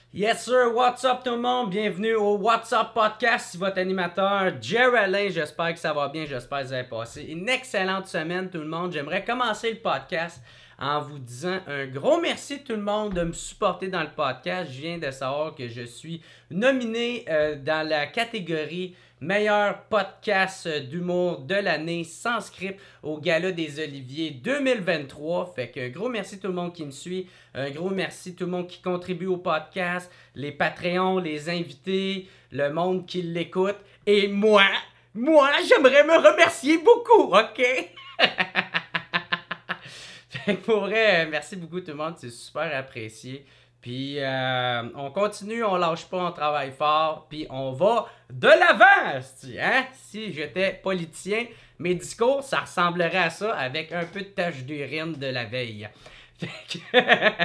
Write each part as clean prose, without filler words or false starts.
Yes sir, what's up tout le monde? Bienvenue au What's Up Podcast, c'est votre animateur Jerry Alain. J'espère que ça va bien, j'espère que vous avez passé une excellente semaine tout le monde. J'aimerais commencer le podcast en vous disant un gros merci tout le monde de me supporter dans le podcast. Je viens de savoir que je suis nominé dans la catégorie meilleur podcast d'humour de l'année sans script au Gala des Oliviers 2023. Fait que gros merci tout le monde qui me suit. Un gros merci tout le monde qui contribue au podcast, les Patreons, les invités, le monde qui l'écoute. Et moi, j'aimerais me remercier beaucoup, ok? Fait que pour vrai, merci beaucoup tout le monde, c'est super apprécié. Puis on continue, on lâche pas, on travaille fort, puis on va de l'avant, hein? Si j'étais politicien, mes discours, ça ressemblerait à ça avec un peu de tache d'urine de la veille. Fait que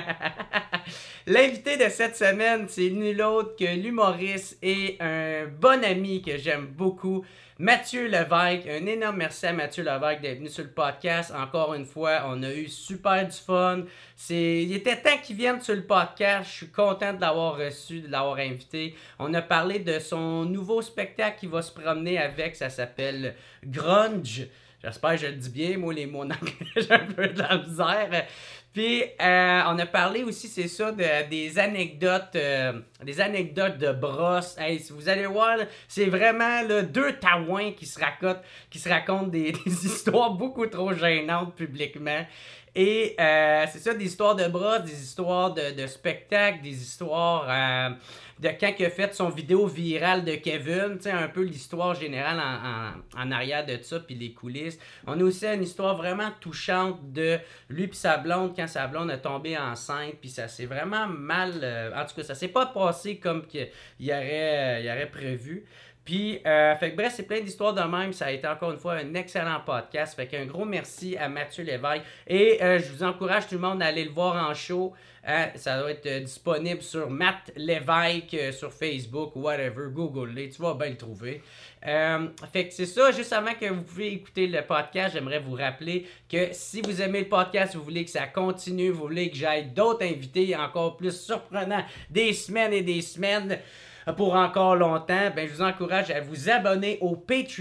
l'invité de cette semaine, c'est nul autre que l'humoriste et un bon ami que j'aime beaucoup, Mathieu Lévesque. Un énorme merci à Mathieu Lévesque d'être venu sur le podcast. Encore une fois, on a eu super du fun. Il était temps qu'il vienne sur le podcast. Je suis content de l'avoir reçu, de l'avoir invité. On a parlé de son nouveau spectacle qui va se promener avec. Ça s'appelle Grunge. J'espère que je le dis bien. Moi, les mots en anglais, j'ai un peu de la misère. Puis, on a parlé aussi, c'est ça, des anecdotes de brosse. Hey, si vous allez voir, là, c'est vraiment là, deux taouins qui se racontent des histoires beaucoup trop gênantes publiquement. Et c'est ça, des histoires de brosse, des histoires de spectacles, des histoires de quand il a fait son vidéo virale de Kevin, tu sais, un peu l'histoire générale en arrière de ça, puis les coulisses. On a aussi une histoire vraiment touchante de lui puis sa blonde, quand sa blonde est tombée enceinte, puis ça s'est vraiment mal... en tout cas, ça s'est pas passé comme il aurait prévu. Puis, fait que bref, c'est plein d'histoires de même. Ça a été encore une fois un excellent podcast. Fait qu'un gros merci à Mathieu Lévesque. Et je vous encourage tout le monde à aller le voir en show. Ça doit être disponible sur Matt Lévesque sur Facebook ou whatever. Google-les, tu vas bien le trouver. Fait que c'est ça, juste avant que vous puissiez écouter le podcast, j'aimerais vous rappeler que si vous aimez le podcast, vous voulez que ça continue, vous voulez que j'aille d'autres invités encore plus surprenants des semaines et des semaines pour encore longtemps, ben je vous encourage à vous abonner au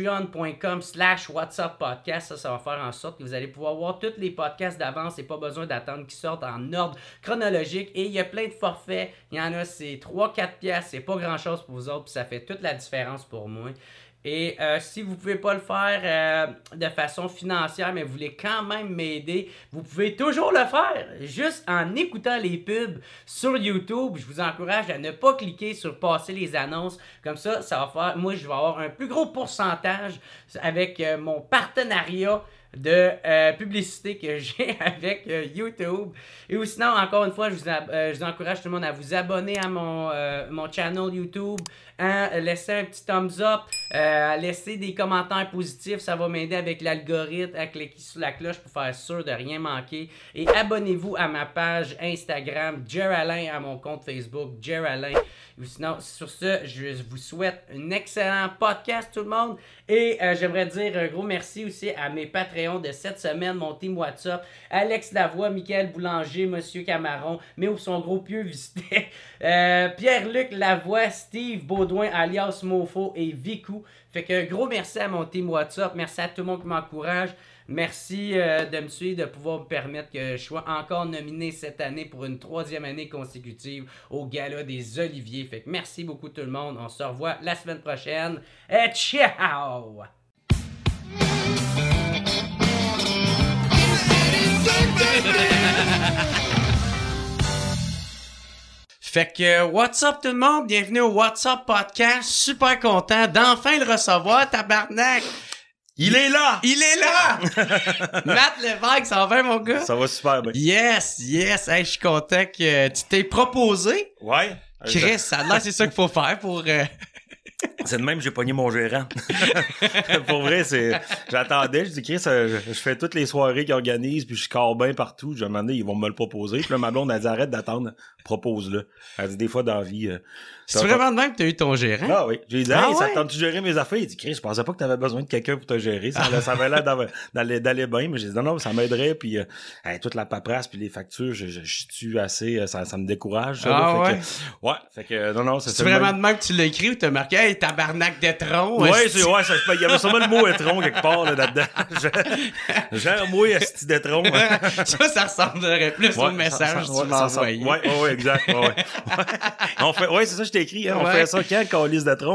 patreon.com/whatsuppodcast. Ça va faire en sorte que vous allez pouvoir voir tous les podcasts d'avance et pas besoin d'attendre qu'ils sortent en ordre chronologique. Et il y a plein de forfaits. Il y en a, c'est 3-4 piastres. C'est pas grand-chose pour vous autres, puis ça fait toute la différence pour moi. Et si vous ne pouvez pas le faire de façon financière, mais vous voulez quand même m'aider, vous pouvez toujours le faire juste en écoutant les pubs sur YouTube. Je vous encourage à ne pas cliquer sur passer les annonces. Comme ça, ça va faire, moi je vais avoir un plus gros pourcentage avec mon partenariat de publicité que j'ai avec YouTube. Et sinon, encore une fois, je vous encourage tout le monde à vous abonner à mon channel YouTube, laisser un petit thumbs up, laisser des commentaires positifs, ça va m'aider avec l'algorithme, à cliquer sur la cloche pour faire sûr de rien manquer. Et abonnez-vous à ma page Instagram, Jerry Alain, à mon compte Facebook, Jerry Alain. Sinon, sur ce, je vous souhaite un excellent podcast tout le monde. Et j'aimerais dire un gros merci aussi à mes Patreons de cette semaine, mon team WhatsApp, Alex Lavoie, Michael Boulanger, Monsieur Camaron, mais où son gros pieux visitait, Pierre-Luc Lavoie, Steve Baudouin, alias Mofo et Vicou. Fait que gros merci à mon team WhatsApp, merci à tout le monde qui m'encourage. Merci de me suivre, de pouvoir me permettre que je sois encore nominé cette année pour une 3e année consécutive au Gala des Oliviers. Fait que merci beaucoup tout le monde. On se revoit la semaine prochaine. Et ciao! Fait que, what's up tout le monde? Bienvenue au What's Up Podcast. Super content d'enfin le recevoir, tabarnak! Il est là! Il est là! Matt Lévesque, ça va bien, mon gars? Ça va super bien. Yes! Hey, je suis content que tu t'es proposé. Ouais. Chris, ça a l'air, c'est ça qu'il faut faire pour... C'est de même, j'ai pogné mon gérant. Pour vrai, j'attendais, je dis, Chris, je fais toutes les soirées qu'ils organisent, puis je score bien partout. Je me demandais, ils vont me le proposer. Puis là, ma blonde, elle dit, arrête d'attendre, propose-le. Elle dit, des fois, dans la vie... c'est vraiment de même que t'as eu ton gérant? Ah oui. J'ai dit, hey, ça tente-tu de gérer mes affaires? Il dit, Chris, je pensais pas que t'avais besoin de quelqu'un pour te gérer. Ça avait l'air d'aller bien, mais j'ai dit, non, ça m'aiderait, puis toute la paperasse, puis les factures, je suis assez, ça me décourage. Fait que, non, c'est vraiment de même que tu l'as écrit ou t'as marqué, hey, tabarnak d'étron? Il y avait sûrement le mot étron quelque part, là-dedans. Gère-moi, esti d'étron. Ça ressemblerait plus au message que tu m'as envoyé. Ouais, exact. Ouais, c'est ça, je t'ai écrit, hein, on fait ça quand, calice d'étron?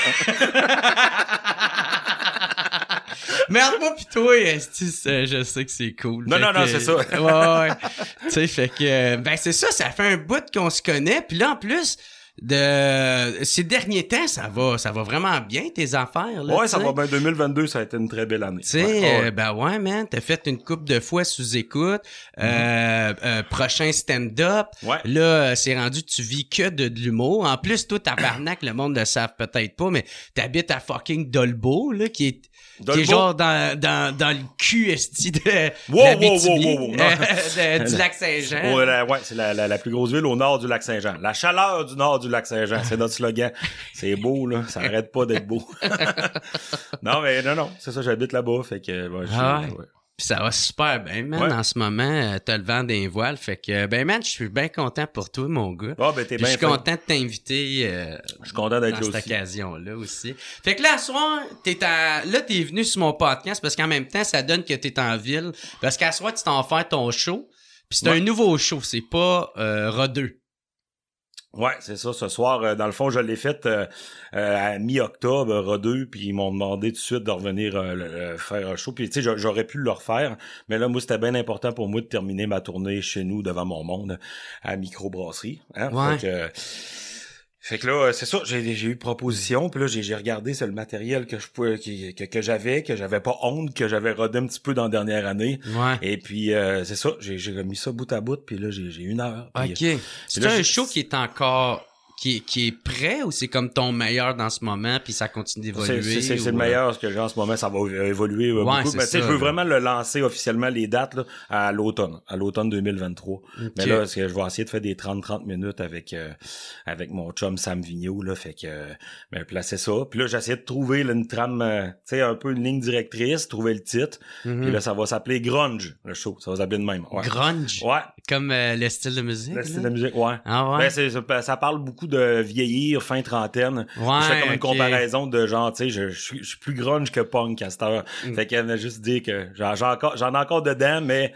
Merde-moi pis toi, esti, je sais que c'est cool. Non, c'est ça. Ouais. Tu sais, fait que, c'est ça fait un bout qu'on se connaît, puis là, en plus... ces derniers temps, ça va vraiment bien tes affaires là. Ouais, ça va bien. 2022, ça a été une très belle année. Tu sais, man, t'as fait une couple de fois sous écoute. Prochain stand-up. Ouais. Là, c'est rendu tu vis que de l'humour. En plus, toi, tabarnak, le monde le savent peut-être pas, mais t'habites à fucking Dolbeau, là, qui est genre dans le cul esti de l'Abitibi, du lac Saint-Jean. Ouais, c'est la plus grosse ville au nord du lac Saint-Jean. La chaleur du nord du lac Saint-Jean, c'est notre slogan. C'est beau, là, ça arrête pas d'être beau. Non, c'est ça, j'habite là-bas, fait que... Ouais. Puis ça va super bien, man, en ce moment, t'as le vent des voiles, fait que, man, je suis bien content pour toi, mon gars. T'es bien. Je suis content de t'inviter je suis content d'être dans cette occasion-là aussi. Fait que là, ce soir, t'es venu sur mon podcast parce qu'en même temps, ça donne que t'es en ville, parce qu'à soir, tu t'en fais ton show, puis c'est un nouveau show, c'est pas Rodeux. Ouais, c'est ça. Ce soir, dans le fond, je l'ai fait à mi-octobre, Rodeux, puis ils m'ont demandé tout de suite de revenir faire un show. Puis tu sais, j'aurais pu le refaire, mais là, moi, c'était bien important pour moi de terminer ma tournée chez nous devant mon monde à Microbrasserie. Hein? Ouais. Fait que là, c'est ça, j'ai eu proposition, puis là j'ai regardé c'est le matériel que j'avais pas honte, que j'avais rodé un petit peu dans la dernière année. Ouais. Et puis c'est ça, j'ai remis ça bout à bout, puis là j'ai 1 heure. OK. C'est un show qui est encore qui est prêt ou c'est comme ton meilleur dans ce moment puis ça continue d'évoluer? C'est le meilleur, ce que j'ai en ce moment, ça va évoluer beaucoup. Mais tu sais, je veux vraiment le lancer officiellement, les dates, là, à l'automne 2023. Okay. Mais là, je vais essayer de faire des 30 minutes avec mon chum Sam Vigneault, là, fait que, placer ça. Puis là, j'essaie de trouver une trame, tu sais, un peu une ligne directrice, trouver le titre. Puis là, ça va s'appeler Grunge, le show. Ça va s'appeler de même. Ouais. Grunge? Ouais. Comme le style de musique? Le style de musique, ouais. Ah ouais? Ça parle beaucoup de vieillir, fin trentaine. Ouais, je fais comme une comparaison de genre, tu sais, je suis plus grunge que punk à cette heure. Fait qu'elle m'a juste dit que j'en ai encore dedans, mais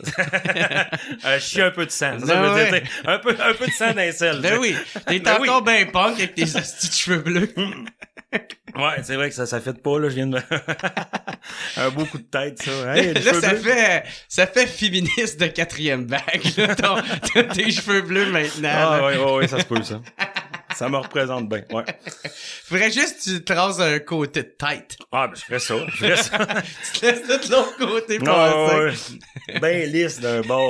je suis un peu de sang. Ça veut dire, un peu de sang dans les selles. Ben oui, t'es encore bien punk avec tes petits cheveux bleus. Ouais, c'est vrai que ça fait pas, là, je viens de un beau coup de tête, ça. Hey, là, ça fait féministe de 4e vague, là, tes cheveux bleus maintenant. Ah, ouais, ça se peut, ça. Ça me représente bien, ouais. Faudrait juste que tu traces un côté de tête. Ah, je ferais ça. Tu te laisses tout l'autre côté passer. Ouais. Ben lisse d'un bord.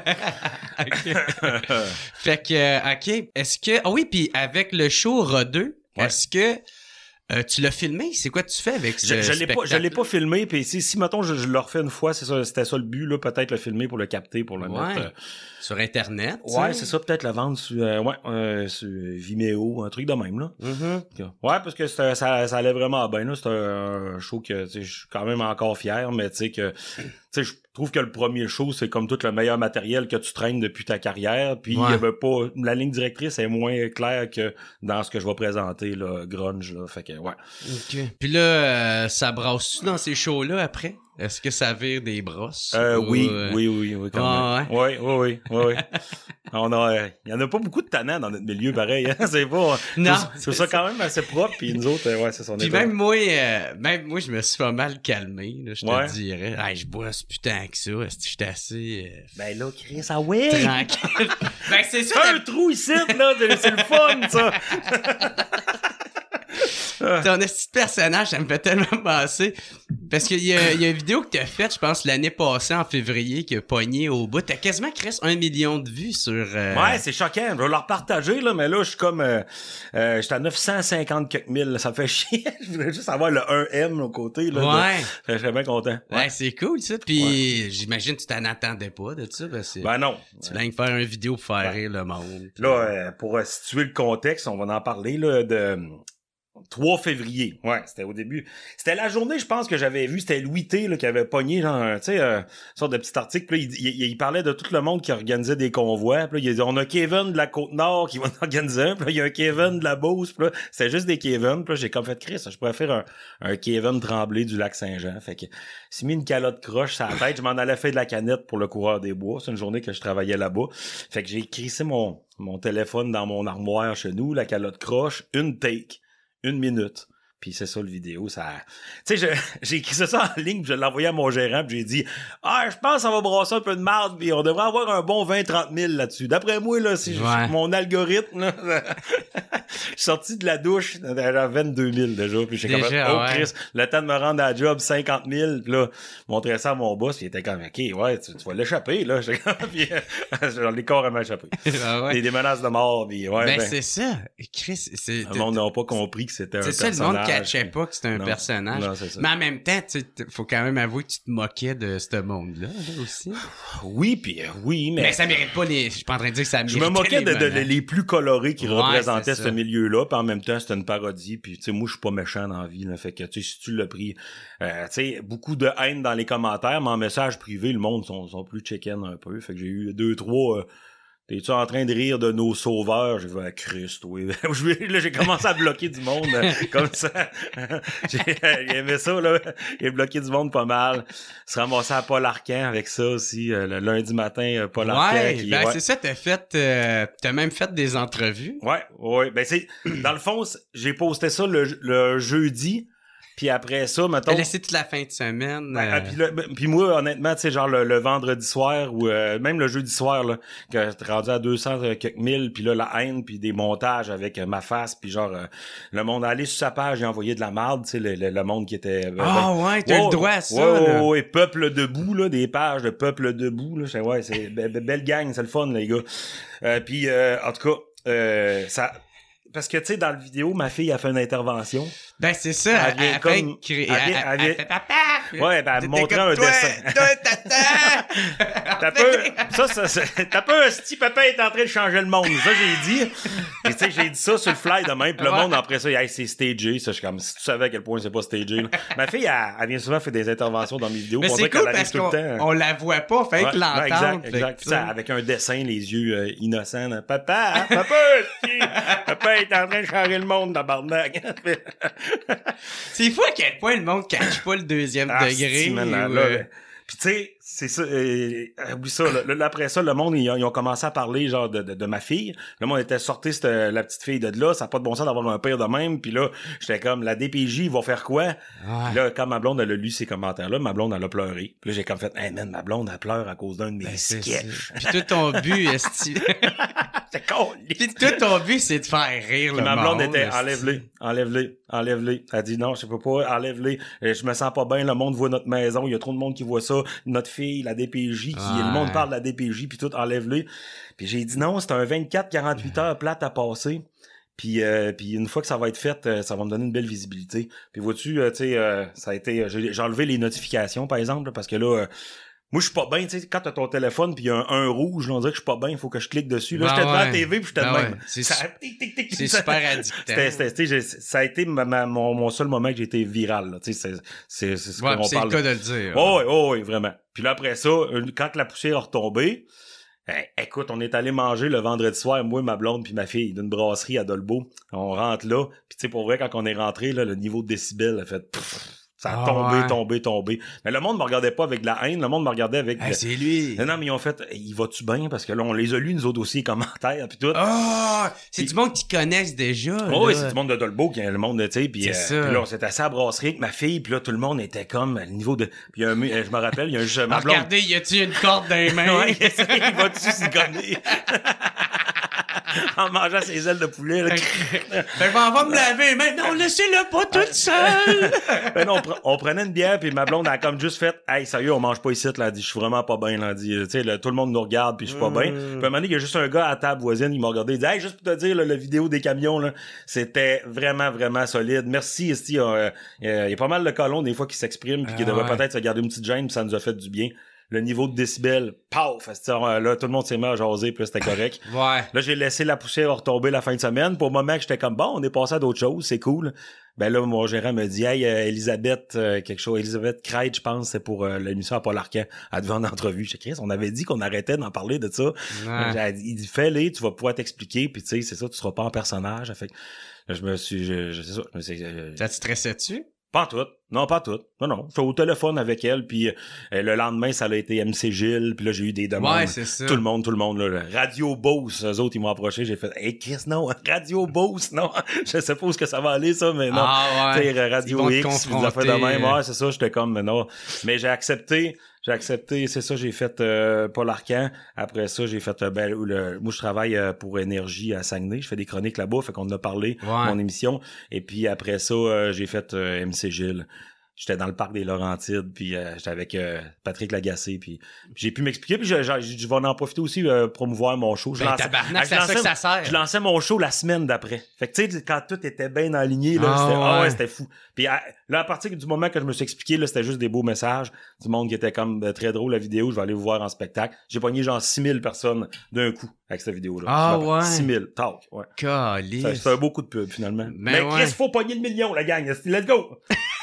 Fait que, OK. Est-ce que... Ah oui, puis avec le show Rodeux, est-ce que... tu l'as filmé? C'est quoi tu fais avec ce spectacle? Je l'ai pas filmé, puis si mettons je le refais une fois, c'était ça le but, là, peut-être le filmer pour le capter, pour le mettre sur Internet. Ouais, c'est ça, peut-être le vendre sur Vimeo, un truc de même, là. Mm-hmm. Ouais, parce que ça allait vraiment bien, là. C'était un show que je suis quand même encore fier, mais tu sais que je trouve que le premier show, c'est comme tout le meilleur matériel que tu traînes depuis ta carrière, puis il y avait pas, la ligne directrice est moins claire que dans ce que je vais présenter, là, grunge, là, fait que, ouais. OK. Puis là, ça brasse-tu dans ces shows-là après? Est-ce que ça vire des brosses? Oui, quand même. Ouais. Oui. Il y en a pas beaucoup de tannants dans notre milieu, pareil, hein? C'est pas, non. C'est ça quand même assez propre, puis nous autres, c'est son état. Puis même moi, je me suis pas mal calmé, là, je te dirais. Hey, je bois ce putain que ça, j'étais assez... Ben là, Chris, ah ouais! Tranquille. Ben c'est ça. Fais un trou ici, là, c'est le fun, ça! Ton petit personnage, ça me fait tellement passer. Parce qu'il y a une vidéo que t'as faite, je pense, l'année passée, en février, qui a pogné au bout. T'as quasiment créé 1 million de vues sur... Ouais, c'est choquant. Je vais leur partager, là, mais là, je suis comme... j'étais à 950 quelques mille. Ça me fait chier. Je voudrais juste avoir le 1M au côté. Là, ouais. Je serais bien content. Ouais, c'est cool, ça. Puis j'imagine que tu t'en attendais pas de ça. Parce que ben non. Tu voulais faire une vidéo pour faire rire le monde. Là, pour situer le contexte, on va en parler, là, de... 3 février. Ouais, c'était au début. C'était la journée, je pense, que j'avais vu. C'était Louis T, là, qui avait pogné, genre, tu sais, une sorte de petit article. Puis là, il parlait de tout le monde qui organisait des convois. Puis là, il a dit, on a Kevin de la Côte-Nord qui va en organiser un. Puis là, il y a un Kevin de la Beauce. Puis là, c'était juste des Kevin. Puis là, j'ai comme fait, Chris, je pourrais faire un Kevin Tremblay du Lac-Saint-Jean. Fait que, j'ai mis une calotte croche sur la tête. Je m'en allais faire de la canette pour le coureur des bois. C'est une journée que je travaillais là-bas. Fait que j'ai crissé mon téléphone dans mon armoire chez nous, la calotte croche, une take. 1 minute. Puis c'est ça le vidéo, ça... Tu sais, j'ai écrit ça en ligne, puis je l'ai envoyé à mon gérant, puis j'ai dit « Ah, je pense que ça va brasser un peu de marde, puis on devrait avoir un bon 20-30 000 là-dessus. » D'après moi, là, si mon algorithme, là, je suis sorti de la douche, j'avais 22 000 déjà, puis j'ai comme « Oh, Chris, le temps de me rendre à la job, 50 000. » Puis là, montrer ça à mon boss, puis il était comme « OK, ouais, tu vas l'échapper, là. » Puis j'en ai carrément échappé. Des menaces de mort, puis ouais. Ben, c'est ça. Chris, le monde n'a pas compris que c'était un personnage. C'est ça, le monde catchait pas que c'était un personnage. Non, c'est ça. Mais en même temps, faut quand même avouer que tu te moquais de ce monde-là, aussi. Oui, oui, mais... Mais ça mérite pas les... Je suis pas en train de dire que ça mérite. Je me moquais les plus colorés qui représentaient ce milieu-là, puis en même temps, c'était une parodie, puis tu sais, moi, je suis pas méchant dans la vie, là, fait que, tu sais, si tu l'as pris... tu sais, beaucoup de haine dans les commentaires, mais en message privé, le monde sont plus chicken un peu, fait que j'ai eu 2-3... T'es-tu en train de rire de nos sauveurs? J'ai fait, Christ, oui. Là, j'ai commencé à bloquer du monde, comme ça. J'ai aimé ça, là. Il a bloqué du monde pas mal. Il se ramassait à Paul Arcand avec ça aussi, le lundi matin, Paul Arcand. C'est ça, t'as même fait des entrevues. Ouais. Ben, dans le fond, j'ai posté ça le jeudi. Puis après ça, mettons... T'as laissé toute la fin de semaine. Puis moi, honnêtement, tu sais, genre le vendredi soir ou même le jeudi soir, là, que j'étais rendu à 200 quelques mille, puis là, la haine, puis des montages avec ma face, puis genre, le monde allait sur sa page et envoyait de la marde, tu sais, le monde qui était... ouais, t'as le droit à ça. Ouais, Peuple debout, là, des pages de Peuple debout, là, ouais, c'est belle gang, c'est le fun, les gars. Puis, en tout cas, ça... Parce que, tu sais, dans la vidéo, ma fille a fait une intervention. Ben, c'est ça. Elle fait papa. Ouais, ben, elle montrait un dessin. T'as peu, si papa est en train de changer le monde. Ça, j'ai dit. Et tu sais, j'ai dit ça sur le fly de même. Puis le monde, après ça, hey, c'est stagé. Ça, je suis comme, si tu savais à quel point c'est pas stagé, là. Ma fille, elle vient souvent faire des interventions dans mes vidéos. Mais c'est cool parce qu'on la voit pas, fait que l'entendre. Exact. Ça, avec un dessin, les yeux innocents. Là. Papa est en train de changer le monde, tabarnak. C'est fou à quel point le monde cache pas le deuxième degré. Puis tu sais, c'est ça, oublie ça, là, après ça, le monde, ils ont commencé à parler genre de ma fille. Le monde était sorti, c'était la petite fille de là, ça n'a pas de bon sens d'avoir un père de même. Puis là, j'étais comme, la DPJ, ils vont faire quoi? Puis là, quand ma blonde, elle a lu ces commentaires-là, ma blonde, elle a pleuré. Puis là, j'ai comme fait, hey man, ma blonde, elle pleure à cause d'un de mes sketchs. Puis tout ton but, c'est con. Puis tout ton but, c'est de faire rire le monde. Ma blonde était, enlève-les. Elle dit, non, je peux pas, enlève-les. Je me sens pas bien, le monde voit notre maison, il y a trop de monde qui voit ça, notre fille, la DPJ, le monde parle de la DPJ, puis tout, enlève-les. Puis j'ai dit non, c'est un 24-48 heures plate à passer. Puis une fois que ça va être fait, ça va me donner une belle visibilité. Puis vois-tu, tu sais, ça a été, j'ai enlevé les notifications, par exemple, parce que là, moi, je suis pas bien, tu sais, quand t'as ton téléphone pis il y a un rouge, là, on dirait que je suis pas bien, il faut que je clique dessus. Là, j'étais devant la TV pis j'étais de même. C'est super addictif. Ça a été mon seul moment que j'ai été viral, là, tu sais, c'est ce qu'on parle. C'est le cas de le dire. Oh, vraiment. Puis là, après ça, quand la poussière a retombé, écoute, on est allé manger le vendredi soir, moi, ma blonde puis ma fille, d'une brasserie à Dolbeau. On rentre là, puis tu sais, pour vrai, quand on est rentré, là, le niveau de décibels a fait... Ça a tombé. Mais le monde me regardait pas avec de la haine, le monde me regardait avec... c'est lui! Non, mais ils ont fait, il va-tu bien? Parce que là, on les a lus, nous autres aussi, les commentaires, pis tout. C'est du monde qui connaissent déjà. Oui, c'est du monde de Dolbeau, qui est le monde, tu sais, pis là, on s'était assis à la brasserie avec ma fille, pis là, tout le monde était comme, à le niveau de... Pis je me rappelle, il y a un... ma blonde... Regardez, y a-tu une corde dans les mains? Il va-tu s'y gonner? en mangeant ses ailes de poulet. Là. Fait qu'on va me laver les mains. Non, laissez-le pas toute seule. Ben non, on prenait une bière, puis ma blonde a comme juste fait, hey, sérieux, on mange pas ici, là. Elle dit, je suis vraiment pas bien, là. Elle dit, tu sais, tout le monde nous regarde, puis je suis pas bien. Puis à un moment donné, il y a juste un gars à la table voisine, il m'a regardé, il dit, hey, juste pour te dire, là, la vidéo des camions, là, c'était vraiment, vraiment solide. Merci, Esti. Il y a pas mal de colons, des fois, qui s'expriment, puis qui devraient peut-être se garder une petite gêne, puis ça nous a fait du bien. Le niveau de décibels, paf! Là, tout le monde s'est mis à jaser, puis là, c'était correct. Ouais. Là, j'ai laissé la poussière retomber la fin de semaine. Pour le moment que j'étais comme, bon, on est passé à d'autres choses, c'est cool. Ben là, mon gérant me dit, hey, Elisabeth Crête, je pense, c'est pour l'émission à Paul Arcand. Elle devait en entrevue. J'ai dit, Chris, on avait dit qu'on arrêtait d'en parler de ça. Ouais. Il dit, fais-les, tu vas pouvoir t'expliquer, puis tu sais, c'est ça, tu seras pas en personnage. Fait que là, Ça te stressait-tu? Pas tout. Non, pas tout. Non. J'étais au téléphone avec elle, puis le lendemain, ça a été MC Gilles, puis là, j'ai eu des demandes. Ouais, c'est ça. Tout le monde, là. Radio Beauce, eux autres, ils m'ont approché, j'ai fait, hey, Chris, non, Radio Beauce, non. Je sais pas où est-ce que ça va aller, ça, mais non. Ah, ouais. T'sais, Radio X, vous avez fait de même. Ouais, c'est ça, j'étais comme, mais non. Mais j'ai accepté, c'est ça, j'ai fait Paul Arcand. Après ça, j'ai fait moi je travaille pour Énergie à Saguenay, je fais des chroniques là-bas, fait qu'on en a parlé mon émission. Et puis après ça, j'ai fait MC Gilles. J'étais dans le parc des Laurentides, puis j'étais avec Patrick Lagacé, puis j'ai pu m'expliquer, puis je vais en profiter aussi promouvoir mon show. C'est à ça que ça sert. Je lançais mon show la semaine d'après. Fait que tu sais, quand tout était bien aligné, là, c'était fou. Puis là, à partir du moment que je me suis expliqué, là, c'était juste des beaux messages, du monde qui était comme très drôle, la vidéo, je vais aller vous voir en spectacle. J'ai pogné genre 6000 personnes d'un coup avec cette vidéo-là. Ah ouais? 6000, talk, ouais. Calice. C'est un beau coup de pub, finalement. Mais Chris, faut pogner le million, la gang. Let's go!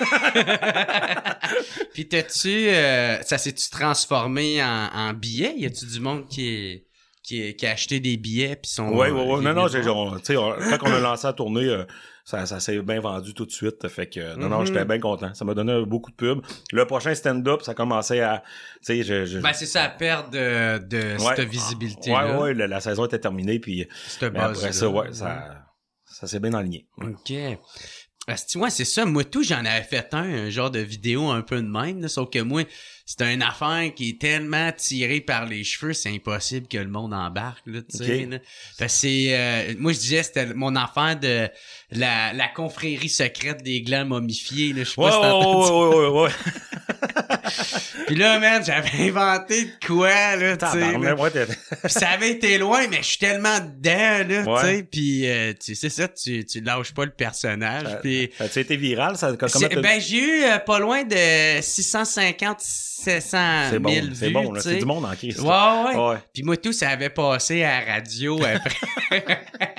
Puis ça s'est-tu transformé en billets? Y a-tu du monde qui a acheté des billets pis sont... Ouais. Non, tu sais, quand on a lancé la tournée, ça s'est bien vendu tout de suite. Fait que, non, j'étais bien content. Ça m'a donné beaucoup de pubs. Le prochain stand-up, ça commençait à, tu sais, Ben, c'est ça, à perdre de cette visibilité-là. Ouais, la saison était terminée puis après ça, ça s'est bien aligné. OK. Ouais, c'est ça. Moi, j'en avais fait un genre de vidéo un peu de même, là, sauf que moi, c'est une affaire qui est tellement tirée par les cheveux, c'est impossible que le monde embarque, là, tu sais. Là. Fait que c'est, moi, je disais, c'était mon affaire de la confrérie secrète des glands momifiés, là. Je sais pas si t'as entendu. Ouais. Puis là, man, j'avais inventé de quoi, là, tu sais. Ça avait été loin, mais je suis tellement dedans, là, tu sais. Puis, c'est ça, tu lâches pas le personnage. Puis, ça a été viral, ça? J'ai eu pas loin de 650, 700 000 vues. C'est bon, là. C'est du monde en crise. Ouais. Puis moi, ça avait passé à la radio après.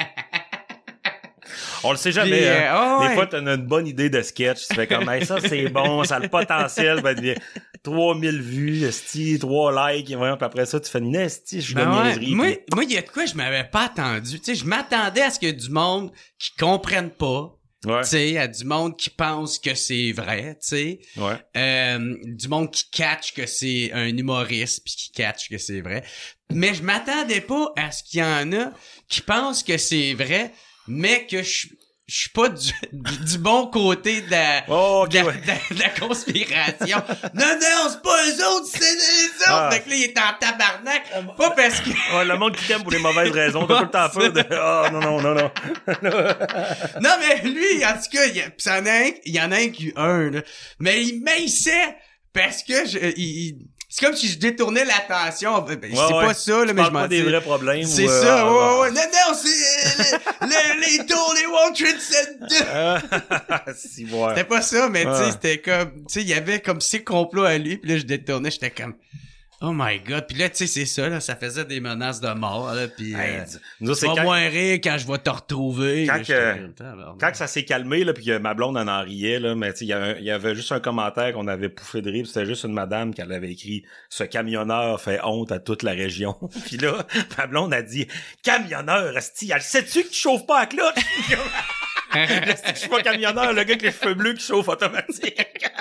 On le sait jamais. Des fois, t'as une bonne idée de sketch. Tu fais comme, hey, ça, c'est bon, ça a le potentiel. Va être 3000 vues, esti, 3 likes. Puis après ça, tu fais une esti, je suis de niaiserie. Moi, il y a de quoi je m'avais pas attendu. Tu sais, je m'attendais à ce qu'il y ait du monde qui comprenne pas. Ouais. Tu sais, à du monde qui pense que c'est vrai, tu sais. Ouais. Du monde qui catch que c'est un humoriste puis qui catch que c'est vrai. Mais je m'attendais pas à ce qu'il y en a qui pensent que c'est vrai, mais que je suis pas du bon côté de la conspiration. Non, c'est pas eux autres, c'est les autres. Donc là, il est en tabarnak. Pas parce que... Ouais, le monde qui t'aime pour les mauvaises raisons. T'as tout le temps peur de... non. Non, mais lui, en tout cas, il y en a un qui a un, là. Mais il sait parce que c'est comme si je détournais l'attention. C'est pas ça, là, mais je m'en dis. pas des vrais problèmes. C'est ça, ouais. Non, c'est les tours, les World Trade Center. C'était pas ça, mais tu sais, c'était comme, tu sais, il y avait comme ses complots à lui, puis là, je détournais, j'étais comme, oh my god, puis là, tu sais, c'est ça, là, ça faisait des menaces de mort, là, puis tu vas moins rire quand je vais te retrouver. Quand ça s'est calmé, là, puis que ma blonde en riait, là, mais tu sais, il y avait juste un commentaire qu'on avait pouffé de rire, c'était juste une madame qui avait écrit « Ce camionneur fait honte à toute la région ». Puis là, ma blonde a dit « Camionneur, esti, elle sait-tu que tu chauffes pas à cloche? » Je suis pas camionneur, le gars avec les cheveux bleus qui chauffe automatique.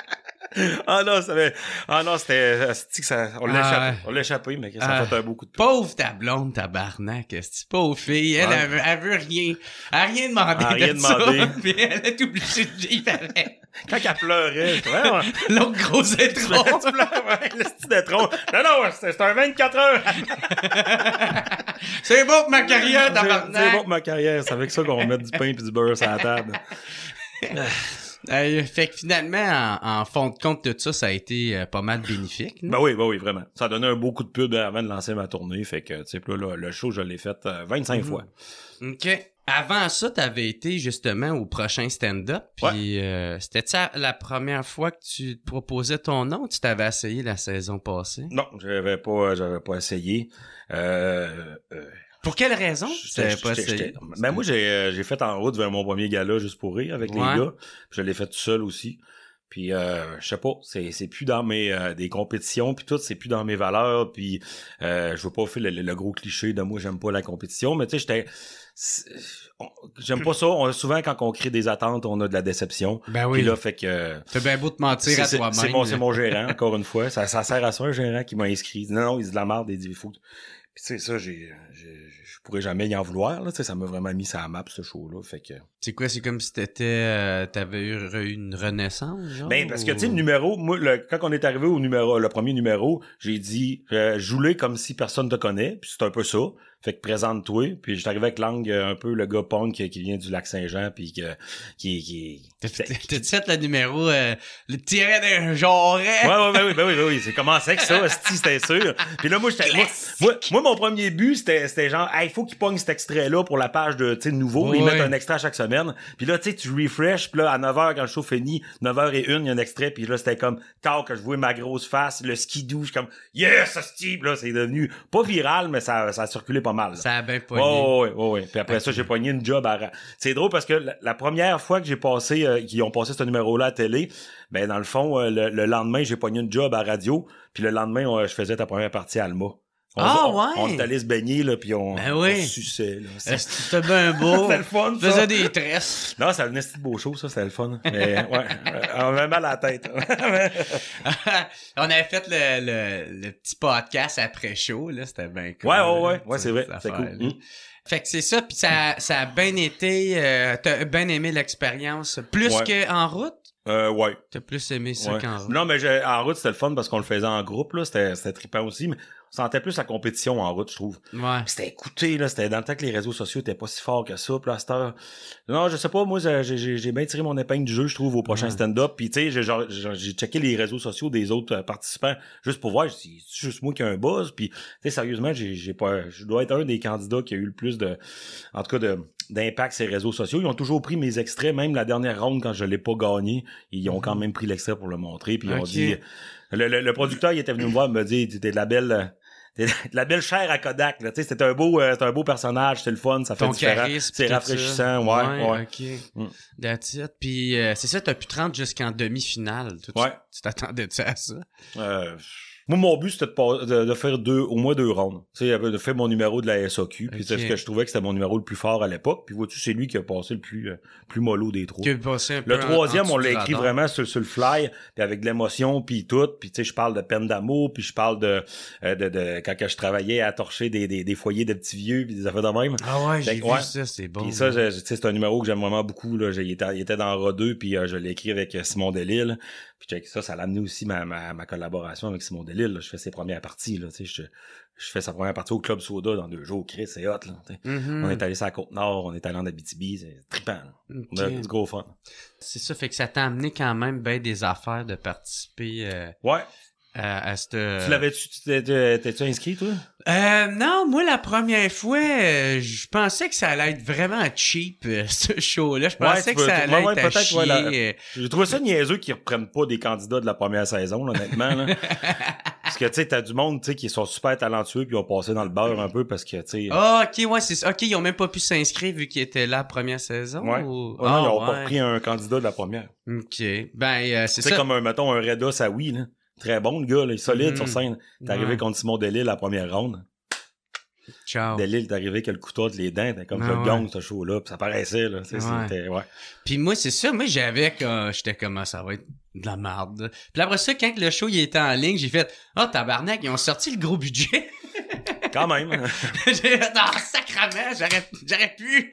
On l'a échappé, mais ça a fait un beau coup de pub. Pauvre ta blonde, tabarnak, c'est pauvre fille, elle veut rien, elle a rien demandé de ça, puis elle est obligée de vivre avec. Quand elle pleurait, l'autre gros étron. Tu pleures, ouais, le style d'étron. Non, c'est un 24 heures. C'est beau pour ma carrière, tabarnak. C'est beau pour ma carrière. C'est avec ça qu'on va mettre du pain et du beurre sur la table. Fait que finalement, en fond de compte de tout ça, ça a été pas mal bénéfique. Ben oui, vraiment. Ça a donné un beau coup de pub avant de lancer ma tournée. Fait que, tu sais, là, le show, je l'ai fait 25 fois. OK. Avant ça, t'avais été justement au prochain stand-up. Puis c'était ça la première fois que tu te proposais ton nom? Tu t'avais essayé la saison passée? Non, j'avais pas essayé. Pour quelle raison? Ben moi, j'ai fait en route vers mon premier gala juste pour rire avec les gars. Puis je l'ai fait tout seul aussi. Puis je sais pas, c'est plus dans mes des compétitions puis tout, c'est plus dans mes valeurs. Puis je veux pas faire le gros cliché de moi j'aime pas la compétition, mais tu sais j'aime pas ça. Souvent quand on crée des attentes, on a de la déception. Ben oui. Puis là fait que t'as bien beau te mentir à toi-même. C'est mon gérant encore une fois. Ça sert à ça un gérant qui m'a inscrit. Il dit, non, il dit de la merde, il dit il faut. Puis tu sais ça je pourrais jamais y en vouloir là, tu sais ça m'a vraiment mis sur la map ce show là, fait que c'est quoi, c'est comme si t'avais eu une renaissance genre? Ben parce que tu sais le numéro, moi quand on est arrivé au numéro, le premier numéro, j'ai dit joue-le comme si personne te connaît, puis c'est un peu ça. Fait que présente-toi, puis j'étais arrivé avec Lang, un peu le gars punk qui vient du Lac-Saint-Jean, puis qui T'as-tu fait le numéro le tiret d'un jarret? Ben oui, c'est commencé avec ça, c'était sûr. Puis là moi mon premier but c'était genre il faut qu'il pogne cet extrait là pour la page de tu sais nouveau, ils mettent un extrait à chaque semaine. Puis là tu sais tu refresh, puis là à 9h quand le show finit, 9h01, il y a un extrait, puis là c'était comme tard que je voyais ma grosse face, le skidoo, je suis comme yes, Steve, là c'est devenu pas viral mais ça a circulé pas mal. Là. Ça a bien pogné. Ouais. Puis après ça, j'ai pogné une job C'est drôle parce que la première fois que j'ai passé, qu'ils ont passé ce numéro-là à télé, ben dans le fond, le lendemain, j'ai pogné une job à radio. Puis le lendemain, je faisais ta première partie à Alma. On est allé se baigner, là, puis on suçait. C'était bien beau. C'était le fun, ça. Faisait des tresses. Non, c'était un esti de beau show, ça, c'était le fun. Mais on avait mal à la tête. On avait fait le petit podcast après show, là, c'était bien cool. Ouais, c'est vrai, c'est cool. Fait que c'est ça, puis ça a bien été, t'as bien aimé l'expérience, plus qu'en route? Ouais. T'as plus aimé ça qu'en route? Non, mais en route, c'était le fun parce qu'on le faisait en groupe, là, c'était trippant aussi, mais on sentait plus la compétition en route, je trouve. Ouais. Puis c'était écouté, là, c'était dans le temps que les réseaux sociaux étaient pas si forts que ça, puis à cette heure. Non, je sais pas, moi, j'ai bien tiré mon épingle du jeu, je trouve, au prochain stand-up, puis tu sais, j'ai checké les réseaux sociaux des autres participants, juste pour voir, c'est juste moi qui ai un buzz, puis tu sais, sérieusement, je dois être un des candidats qui a eu le plus en tout cas, d'impact sur les réseaux sociaux. Ils ont toujours pris mes extraits, même la dernière ronde, quand je l'ai pas gagné, ils ont quand même pris l'extrait pour le montrer, puis ils ont dit, le producteur, il était venu me voir, il me dit, t'es de la belle chair à Kodak, là, tu sais, c'était un beau personnage, c'était le fun, ça fait différent, c'est rafraîchissant, ouais. OK. That's it. Puis c'est ça, t'as pu te rendre jusqu'en demi-finale. Tu t'attendais à ça? Moi, mon but, c'était de faire au moins 2 rondes. Tu sais, de faire mon numéro de la SAQ. Puis c'est ce que je trouvais que c'était mon numéro le plus fort à l'époque. Puis vois-tu, c'est lui qui a passé le plus mollo des trois. Le troisième, on l'a écrit vraiment sur le fly, puis avec de l'émotion, puis tout. Puis tu sais, je parle de peine d'amour, puis je parle de quand je travaillais à torcher des foyers de petits vieux, puis des affaires de même. Ah ouais, j'ai vu ça, c'est bon. Puis ça, tu sais, c'est un numéro que j'aime vraiment beaucoup. Là. Il était dans RA2, puis je l'ai écrit avec Simon Delille. Puis ça l'a amené aussi ma collaboration avec Simon Delille. Là. Je fais ses premières parties. Là, je fais sa première partie au Club Soda dans 2 jours. Chris, c'est hot. Là, On est allé sur la Côte-Nord, on est allé en Abitibi. C'est trippant. On a du gros fun. C'est ça, fait que ça t'a amené quand même bien des affaires de participer à cette... T'es-tu inscrit, toi? Non, moi, la première fois, je pensais que ça allait être vraiment cheap, ce show-là. Je pensais que ça allait être à chier. J'ai trouvé ça niaiseux qu'ils reprennent pas des candidats de la première saison, là, honnêtement. Là. Parce que, tu sais, t'as du monde, tu sais, qui sont super talentueux puis ont passé dans le beurre un peu parce que, tu sais... Ah, OK, ouais, c'est ça. OK, ils ont même pas pu s'inscrire vu qu'ils étaient là la première saison? Ouais. Ou... non, ils ont pas pris un candidat de la première. OK. Ben, c'est ça. C'est comme, mettons, un Reda Saoui, là. Très bon, le gars, là, il est solide sur scène. T'es arrivé contre Simon Delille la première ronde. Ciao. Delille, t'es arrivé avec le couteau entre les dents, t'es comme je le gagne, ce show-là, pis ça paraissait, là. C'était, Puis moi, c'est ça, moi, j'étais comme, ça va être de la merde. Puis après ça, quand le show il était en ligne, j'ai fait, tabarnak, ils ont sorti le gros budget. quand même. J'ai sacrament, j'aurais pu.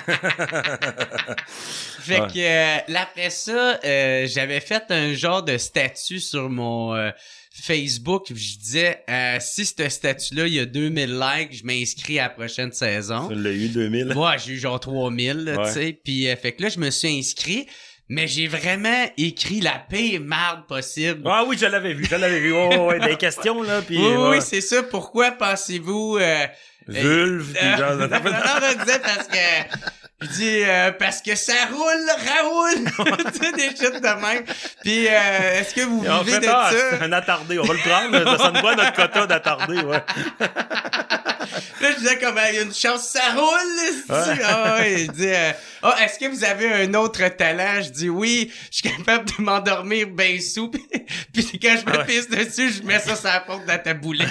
Fait que, là, après ça, j'avais fait un genre de statut sur mon Facebook. Je disais, si ce statut-là, il y a 2000 likes, je m'inscris à la prochaine saison. Tu l'as eu 2000? Ouais, j'ai eu genre 3000, tu sais. Puis, fait que là, je me suis inscrit. Mais j'ai vraiment écrit la pire marde possible. Ah oui, je l'avais vu. Ouais, des questions, là, puis... Oui, c'est ça. Pourquoi pensez-vous... vulve, puis genre... Non, je disais parce que... Je dis, parce que ça roule, Raoul! Tu sais, des shit de même. Puis, est-ce que vous vivez de ça? C'est un attardé, on va le prendre. Ça sonne pas notre quota d'attardé, ouais. Là, je disais comme, il y a une chance, ça roule! Ouais. Ah, ouais, je dis, est-ce que vous avez un autre talent? Je dis, oui, je suis capable de m'endormir bien sous. Puis quand je me pisse dessus, je mets ça sur la porte de la taboulée.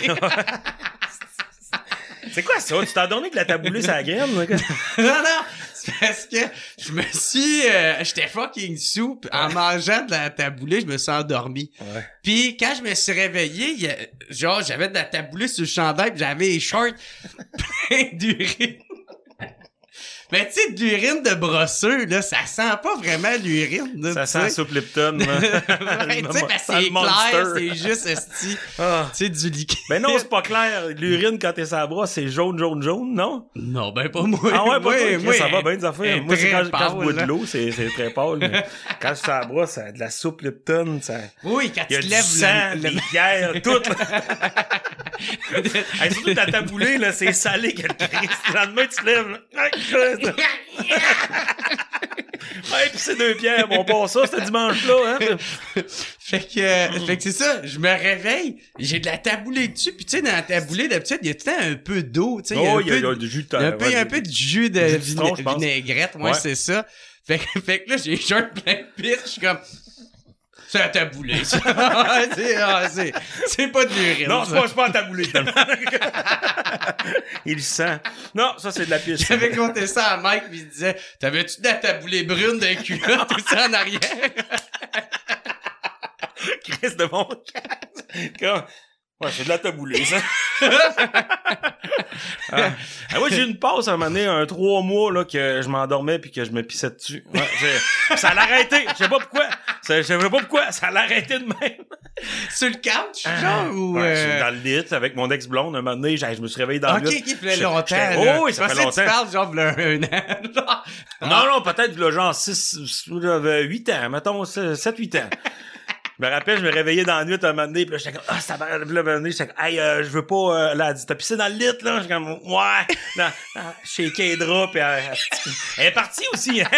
C'est quoi ça? Tu t'es endormi avec la taboulée sur la graine? Non, c'est parce que je me suis... j'étais fucking sous, en mangeant de la taboulée, je me suis endormi. Ouais. Puis quand je me suis réveillé, j'avais de la taboulée sur le chandail, pis j'avais les shorts pleins d'urine. Mais tu sais, de l'urine de brosseux, là, ça sent pas vraiment l'urine. Là, ça sent la soupe Lipton. Ouais, tu sais, parce que c'est clair, c'est juste tu sais, du liquide. Ben non, c'est pas clair. L'urine, quand t'es sur la brosse, c'est jaune, non? Non, ben pas moi. Ah ouais, pas toi. Moi, ça va bien des affaires. Moi, quand je bois de l'eau, c'est très pâle. Mais quand je suis sur la brosse, ça a de la soupe Lipton. Ça... Oui, quand tu te lèves... sang, des pierres, tout. Hey, surtout ta taboulée, là, c'est salé que le Christ. Le lendemain, tu te lèves, là. Ouais, pis c'est 2 pierres, on passe ça, ce dimanche-là, hein. Fait que c'est ça, je me réveille, j'ai de la taboulée dessus, pis tu sais, dans la taboulée, d'habitude, il y a tout le temps un peu d'eau, tu sais. Oh, il y a du jus de un peu de jus de vinaigrette, ouais, c'est ça. Fait que là, j'ai les shorts plein de pire, je suis comme... C'est un taboulé, ça. C'est pas de l'urine. Non, c'est pas un taboulé, tellement. Il sent. Non, ça, c'est de la piste. J'avais compté ça à Mike, pis il disait, t'avais-tu de la taboulée brune d'un culotte, tout ça en arrière? Chris de mon cas. Ouais, c'est de la taboulée, ça. Ouais, j'ai eu une pause à un moment donné, 3 mois, là, que je m'endormais pis que je me pissais dessus. Ouais, ça l'a arrêté. Je sais pas pourquoi. Ça l'a arrêté de même. Sur le couch, genre, ou... Ouais, je suis dans le lit avec mon ex-blonde. Un moment donné, je me suis réveillé dans le lit. Ok, qui fait longtemps. Oh, oui, ça fait longtemps. Tu parles, genre, un an. Non, peut-être, genre, 8 ans, mettons, 7-8 ans. Je me rappelle, je me réveillais dans la nuit un moment donné, pis là, j'étais comme, ça va, là, un moment donné, j'étais comme, hey, je veux pas, là, elle dit, t'as pissé dans le lit, là? J'étais comme, ouais, chez Kedra, pis elle est partie aussi, hein?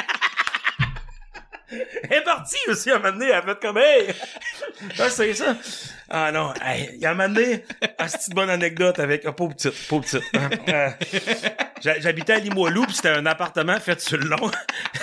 Elle est partie aussi, un moment donné, elle a fait comme, hey! C'est ça. Ah non, hey, il y a un moment donné, c'est une bonne anecdote avec, pauvre petite. J'habitais à Limoilou, pis c'était un appartement fait sur le long.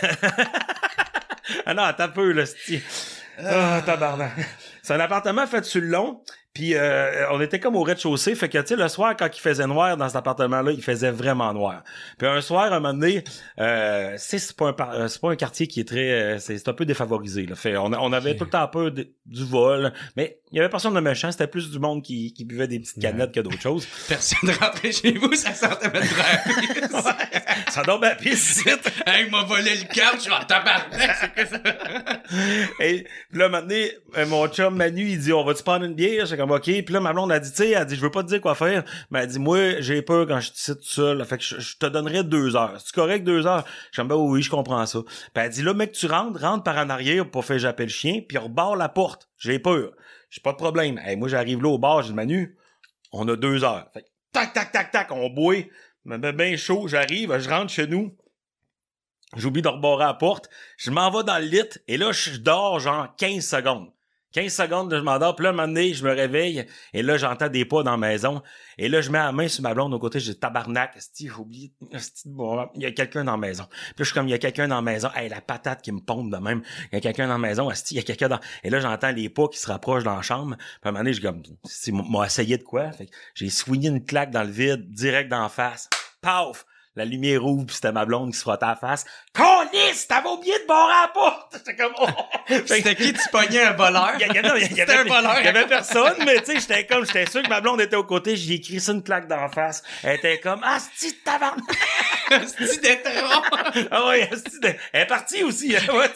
Ah non, attends un peu, là, tabarnak. C'est un appartement fait sur le long, puis on était comme au rez-de-chaussée, fait que tu sais le soir quand il faisait noir dans cet appartement-là, il faisait vraiment noir. Puis un soir un moment donné, c'est pas un quartier qui est très c'est un peu défavorisé là. Fait on avait tout le temps peur du vol, mais il y avait personne de méchant, c'était plus du monde qui buvait des petites canettes que d'autres choses. Personne rentrait chez vous, ça sentait mettre la ça tombe à pisse. Hey, il m'a volé le couch, je vais tabarnak, c'est quoi ça? Et puis là, maintenant, mon chum Manu, il dit, on va-tu prendre une bière? J'ai comme, OK. Puis là, ma blonde a dit, tu sais, elle dit, je veux pas te dire quoi faire. Mais elle dit, moi, j'ai peur quand je te cite tout seul. Fait que je te donnerais 2 heures. C'est correct, 2 heures? J'ai comme, oui, je comprends ça. Puis elle dit, là, mec, tu rentres par en arrière pour faire j'appelle le chien, puis on rebarre la porte. J'ai peur. J'ai pas de problème. Hey, moi, j'arrive là au bar, j'ai dit, Manu, on a 2 heures. Fait que, tac, on boit. Me met bien chaud, j'arrive, je rentre chez nous. J'oublie de rebarrer la porte. Je m'en vais dans le lit, et là, je dors genre 15 secondes. 15 secondes, là, je m'endors, puis là, un moment donné, je me réveille, et là, j'entends des pas dans la maison, et là, je mets la main sur ma blonde, au côté, je dis, tabarnak, j'ai oublié, bon, il y a quelqu'un dans la maison. Puis là, je suis comme, il y a quelqu'un dans la maison, hey, la patate qui me pompe de même, il y a quelqu'un dans la maison, il y a quelqu'un dans, et là, j'entends les pas qui se rapprochent dans la chambre, puis à un moment donné, je suis comme, m'a essayé de quoi? Fait que j'ai swingé une claque dans le vide, direct d'en face, paf! la lumière rouge, pis c'était ma blonde qui se frottait à la face. Câlisse, t'avais oublié de barrer à la porte! J'étais comme, oh! C'était qui, tu pognais un voleur? Il y avait personne, mais tu sais, j'étais sûr que ma blonde était aux côtés, j'ai écrit ça une claque d'en face. Elle était comme, ah, c'ti de tabarnak! Asti d'étron! Ah ouais, elle est partie aussi,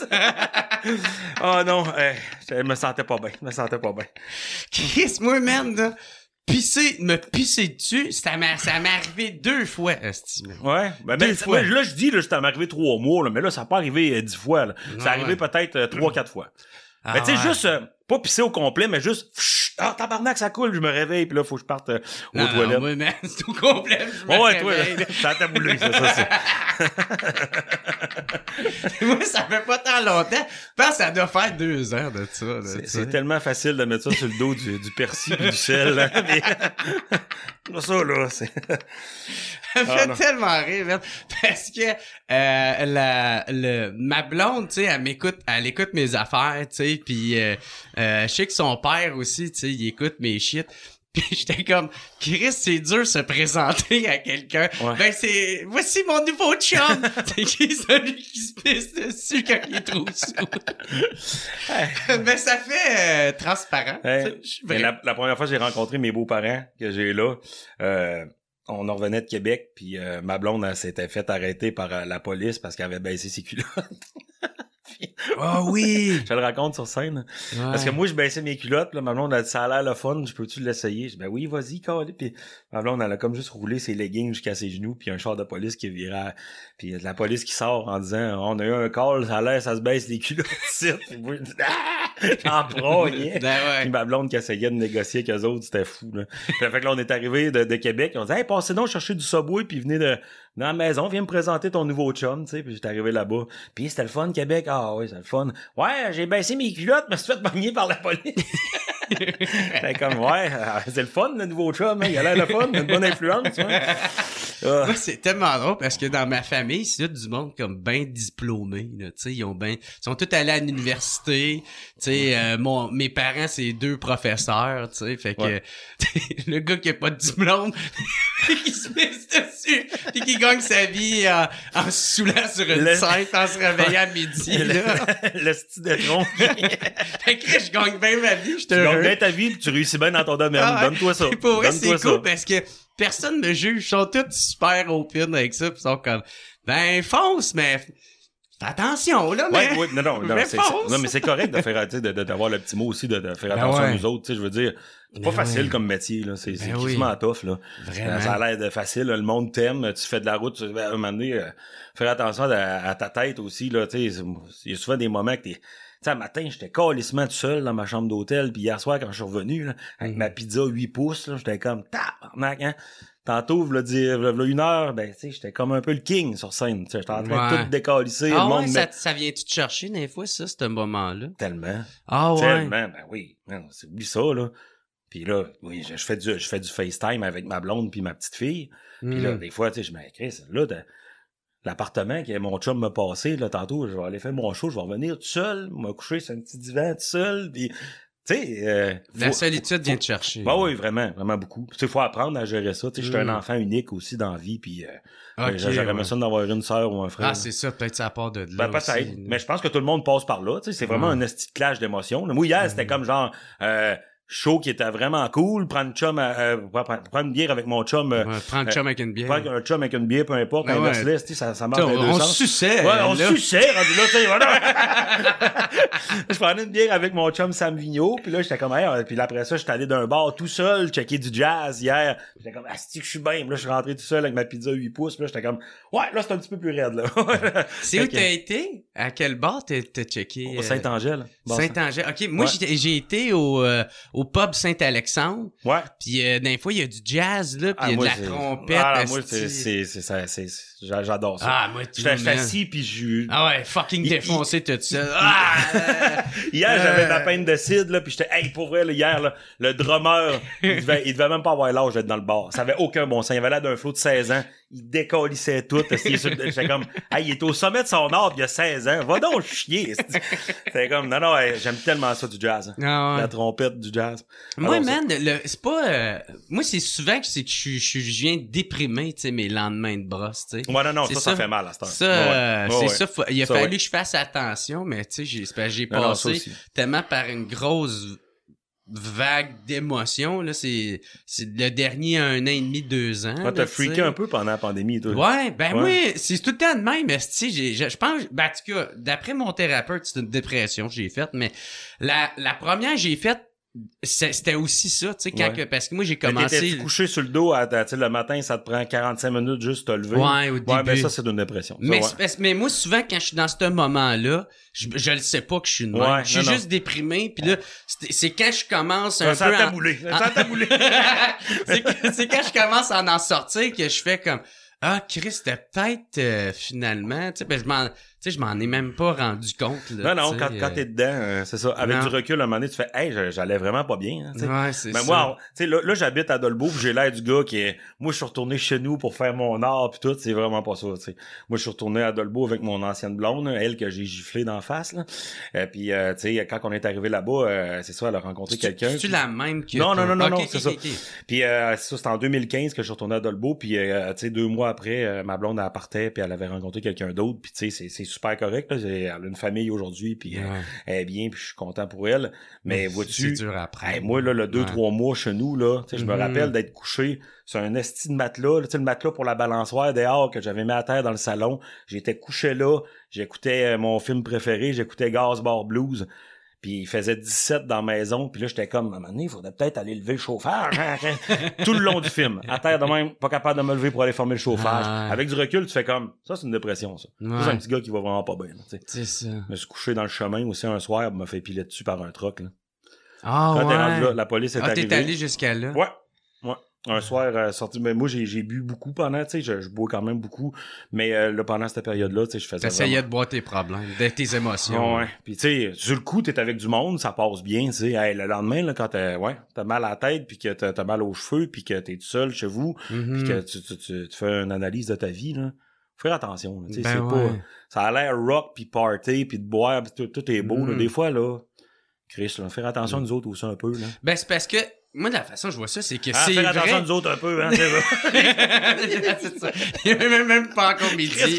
oh non, je me sentais pas bien, Chris, moi, man, là, me pisser dessus, ça m'est arrivé 2 fois, asti. Ouais, ben, fois. Là, je dis, là, ça m'est arrivé 3 mois, là, mais là, ça n'a pas arrivé 10 fois, là. Ça arrivé peut-être 3-4 fois. Mais tu sais, juste, pas pisser au complet, mais juste, tabarnak, ça coule, je me réveille, puis là, faut que je parte aux toilettes. Oui, mais c'est au complet, je me réveille. Toi, ça a taboulé, ça. Moi, ça fait pas tant longtemps. Je pense que ça doit faire 2 heures de ça. Là, c'est tellement facile de mettre ça sur le dos du persil et du sel. Là, mais... ça, là, c'est... Ça me fait tellement rire, merde, parce que ma blonde, tu sais, elle écoute mes affaires, tu sais, puis je sais que son père aussi, tu sais, il écoute mes shit. Puis j'étais comme, Chris, c'est dur de se présenter à quelqu'un. Ouais. Ben voici mon nouveau chum. C'est qui celui qui se pisse dessus quand il est trop sous. Mais ça fait transparent. La première fois que j'ai rencontré mes beaux-parents que j'ai là, on en revenait de Québec, puis ma blonde, elle s'était fait arrêter par la police parce qu'elle avait baissé ses culottes. Ah oui! Je le raconte sur scène. Ouais. Parce que moi, je baissais mes culottes, puis là, ma blonde a dit, ça a l'air le fun, je peux-tu l'essayer? Je dis, ben oui, vas-y, calé. Puis ma blonde, elle a comme juste roulé ses leggings jusqu'à ses genoux, puis un char de police qui virait, puis la police qui sort en disant, on a eu un call, ça a l'air, ça se baisse les culottes ici. Puis moi, je dis, j'en prends, yeah. Ben ouais. Puis ma blonde qui essayait de négocier avec eux autres, c'était fou, là. Puis fait que là, on est arrivé de Québec, on dit, hey, passez donc chercher du Subway, puis venez dans la maison, viens me présenter ton nouveau chum, tu sais, puis j'étais arrivé là-bas. Puis c'était le fun, Québec. Ah oui, c'est le fun. Ouais, j'ai baissé mes culottes, mais je me suis fait pogner par la police. J'étais comme, ouais, c'est le fun, le nouveau chum, hein, il a l'air le fun, une bonne influence, Moi, c'est tellement drôle parce que dans ma famille, c'est du monde comme bien diplômé, là, tu sais, ils sont tous allés à l'université, tu sais, mes parents, c'est 2 professeurs, tu sais, fait que le gars qui a pas de diplôme, qui se pisse dessus, pis qui gagne sa vie en se saoulant sur une scène, en se réveillant à midi, là. Le style de tronc. Fait que je gagne bien ma vie, je te Tu gagnes bien ta vie pis tu réussis bien dans ton domaine. Donne-toi ça. Pour vrai, c'est cool parce que personne me juge. Ils sont tous super open avec ça pis ils sont comme, ben, fonce, mais fais attention, là, mais. Ouais, non, mais c'est correct de faire, tu sais, d'avoir le petit mot aussi, de faire attention à nous autres, tu sais, je veux dire. C'est pas facile comme métier, là. C'est quasiment tough, là. Vraiment. Ça a l'air de facile, là. Le monde t'aime, tu fais de la route, à un moment donné, faire attention à ta tête aussi, là, tu sais. Il y a souvent des moments que t'es, tu sais, un matin, j'étais calissement tout seul dans ma chambre d'hôtel, puis hier soir, quand je suis revenu, là, avec ma pizza 8 pouces, là, j'étais comme, tabarnak, hein. Tantôt, v'là 1 heure, ben, tu sais, j'étais comme un peu le king sur scène, tu sais, j'étais en train de tout décalisser. Ah, le monde ça vient-tu te chercher des fois, ça, ce moment-là? Tellement. Ah ouais. Tellement, ben oui. C'est oublie ça, là. Puis là, oui, je fais du FaceTime avec ma blonde puis ma petite fille. Puis là, des fois, tu sais, je m'écris, là, l'appartement que mon chum m'a passé, là, tantôt, je vais aller faire mon show, je vais revenir tout seul, me coucher sur un petit divan tout seul, puis tu sais, la solitude vient te chercher. Bah oui, vraiment, vraiment beaucoup. Tu sais, faut apprendre à gérer ça. Tu sais, je suis un enfant unique aussi dans la vie, puis j'aurais aimé ça d'avoir une sœur ou un frère. Ah, c'est ça, peut-être ça part de là. Ben, peut-être. Mais je pense que tout le monde passe par là. Tu sais, c'est vraiment un esti de clash d'émotions. Moi, hier, c'était comme genre show qui était vraiment cool, prendre une bière avec mon chum. Prendre un chum avec une bière. Prendre un chum avec une bière, peu importe, inverse-les, ça marche dans les deux sens. On suçait. Ouais, on suçait, rendu là, tu sais, voilà. Je prenais une bière avec mon chum Sam Vigneault, puis là, j'étais comme, hey, puis après ça, j'étais allé d'un bar tout seul, checker du jazz hier. J'étais comme, asti que je suis bien. Puis là, je suis rentré tout seul avec ma pizza 8 pouces, puis là, j'étais comme, ouais, là, c'est un petit peu plus raide, là. C'est où t'as été? À quel bar t'as checké? Au Saint-Angèle. Saint-Angèle. OK, moi, j'ai été au pub Saint-Alexandre. Ouais. Puis des fois il y a du jazz là, puis il y a de la trompette. Moi J'adore ça. Ah, moi, j'étais assis, puis Ah ouais, fucking défoncé tout ça. Hier, j'avais de la peine de cidre, là, puis j'étais, hey, pour vrai, là, hier, là, le drummer, il devait même pas avoir l'âge d'être dans le bar. Ça avait aucun bon sens. Il avait l'air d'un flot de 16 ans. Il décollissait tout. J'étais comme, hey, il est au sommet de son art, puis il a 16 ans. Va donc chier. C'était comme, non, hey, j'aime tellement ça du jazz. Ah ouais. La trompette du jazz. Moi, man, c'est pas, moi, c'est souvent que je viens déprimer, tu sais, mes lendemains de brosse, tu sais. Ouais, non, ça fait mal à cette heure. Ça, il a fallu que je fasse attention, mais tu sais, j'ai passé tellement par une grosse vague d'émotions, là, c'est le dernier 1 an et demi, 2 ans. Ah, t'as freaké un peu pendant la pandémie, toi. Ouais, oui, c'est tout le temps de même, mais tu sais, je pense, en tout cas, d'après mon thérapeute, c'est une dépression que j'ai faite, mais la première que j'ai faite, c'était aussi ça, tu sais, parce que moi, j'ai commencé... T'étais couché sur le dos, le matin, ça te prend 45 minutes juste de te lever. Ouais, au début. Ouais, mais ça, c'est une dépression. Mais moi, souvent, quand je suis dans ce moment-là, je le sais pas que je suis de même. Ouais, je suis juste déprimé, puis là, c'est quand je commence un peu... Ça t'a boulé. C'est quand je commence à en sortir que je fais comme... Ah, Chris, c'était peut-être finalement... Tu sais, je m'en ai même pas rendu compte. Là, non, quand t'es dedans, c'est ça. Avec du recul, à un moment donné, tu fais « Hey, j'allais vraiment pas bien. » Ouais, c'est ça. Mais moi, tu sais, là, j'habite à Dolbeau, puis j'ai l'air du gars qui est... Moi, je suis retourné chez nous pour faire mon art, puis tout. C'est vraiment pas ça, tu sais. Moi, je suis retourné à Dolbeau avec mon ancienne blonde, elle que j'ai giflé d'en face, là. Puis, tu sais, quand on est arrivé là-bas, c'est ça, elle a rencontré quelqu'un. C'est-tu la même que... Non, c'est ça. Puis, ça, c'était en 2015 que je suis retourné à Dolbeau, puis, tu sais, 2 mois après, ma blonde, elle partait, puis elle avait rencontré quelqu'un d'autre, puis tu sais, c'est super correct, là. Elle a une famille aujourd'hui, puis elle est bien, puis je suis content pour elle. Mais vois-tu, c'est dur après. Moi, là, le 2-3 mois chez nous, là, tu sais, je me rappelle d'être couché sur un esti de matelas, tu sais, le matelas pour la balançoire dehors que j'avais mis à terre dans le salon. J'étais couché là, j'écoutais mon film préféré, j'écoutais Gazbar Blues. Puis il faisait 17 dans la maison, puis là j'étais comme à un moment donné, il faudrait peut-être aller lever le chauffage tout le long du film. À terre de même, pas capable de me lever pour aller fermer le chauffage. Avec du recul, tu fais comme ça, c'est une dépression ça. C'est un petit gars qui va vraiment pas bien, tu sais. C'est ça. Je me suis couché dans le chemin aussi un soir, me fait piler dessus par un truck là. Ah quand t'es rendu là, la police est arrivée. T'es allé jusqu'à là. Ouais. Un soir sorti, mais moi j'ai bu beaucoup pendant, tu sais, je bois quand même beaucoup, mais là pendant cette période-là, tu sais, je faisais t'essayais de boire tes problèmes, de tes émotions. Ouais. Puis tu sais, sur le coup, t'es avec du monde, ça passe bien, tu sais. Hey, le lendemain là, quand t'as mal à la tête, puis que t'as mal aux cheveux, puis que t'es tout seul chez vous, puis que tu fais une analyse de ta vie là. Faut faire attention, tu sais, c'est pas, ça a l'air rock puis party puis de boire, pis tout est beau là. Des fois là, Chris, là, faire attention nous autres aussi un peu là. Ben c'est parce que moi, de la façon que je vois ça, c'est que c'est faire vrai... attention nous autres un peu, hein, c'est vrai. C'est ça. Il est même pas encore midi.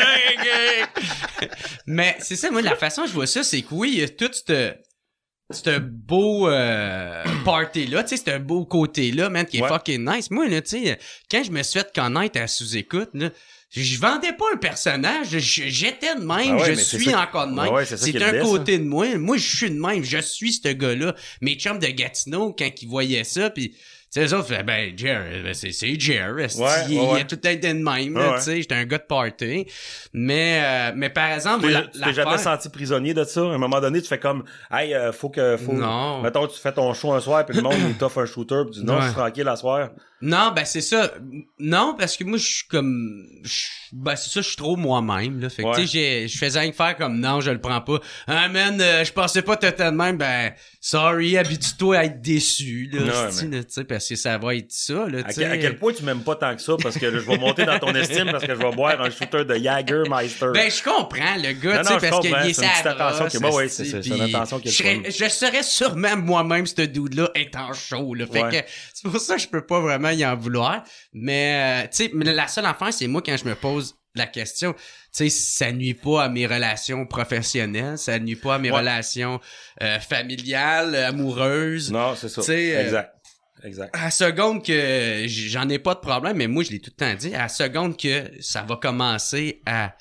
Mais c'est ça, moi, de la façon que je vois ça, c'est que oui, il y a tout ce beau party-là, tu sais, c'est un beau côté-là, man, qui est fucking nice. Moi, là, tu sais, quand je me suis fait connaître à sous-écoute, là, je vendais pas un personnage, j'étais de même, je suis encore de même. C'est un côté de moi. Moi, je suis de même, je suis ce gars-là. Mes chums de Gatineau, quand ils voyaient ça, pis tu sais, les autres, ben, Jer, c'est Jer, il a tout été de même, tu sais, j'étais un gars de party. Mais par exemple, tu t'es jamais senti prisonnier de ça? À un moment donné, tu fais comme, hey, faut, non. Mettons, tu fais ton show un soir, puis le monde, il t'offre un shooter, puis tu dis, non, je suis tranquille à soir. Non, ben, c'est ça. Non, parce que moi, je suis comme, ben, c'est ça, je suis trop moi-même, là. Fait que, tu sais, je faisais rien que faire comme, non, je le prends pas. Ah, man, je pensais pas t'étais de même, ben, sorry, habitue-toi à être déçu, là, tu sais, parce que ça va être ça, là, tu sais. À quel point tu m'aimes pas tant que ça, parce que je vais monter dans ton estime, parce que je vais boire un shooter de Jägermeister. Ben, je comprends, le gars, tu sais, parce qu'il est savage. C'est une attention qui est je serais sûrement moi-même, ce dude-là, étant chaud, là. Fait que, c'est pour ça que je peux pas vraiment y en vouloir. Mais, tu sais, la seule affaire, c'est moi, quand je me pose la question, tu sais, ça nuit pas à mes relations professionnelles, ça nuit pas à mes relations familiales, amoureuses. Non, c'est ça. Exact. À la seconde que j'en ai pas de problème, mais moi, je l'ai tout le temps dit, à la seconde que ça va commencer à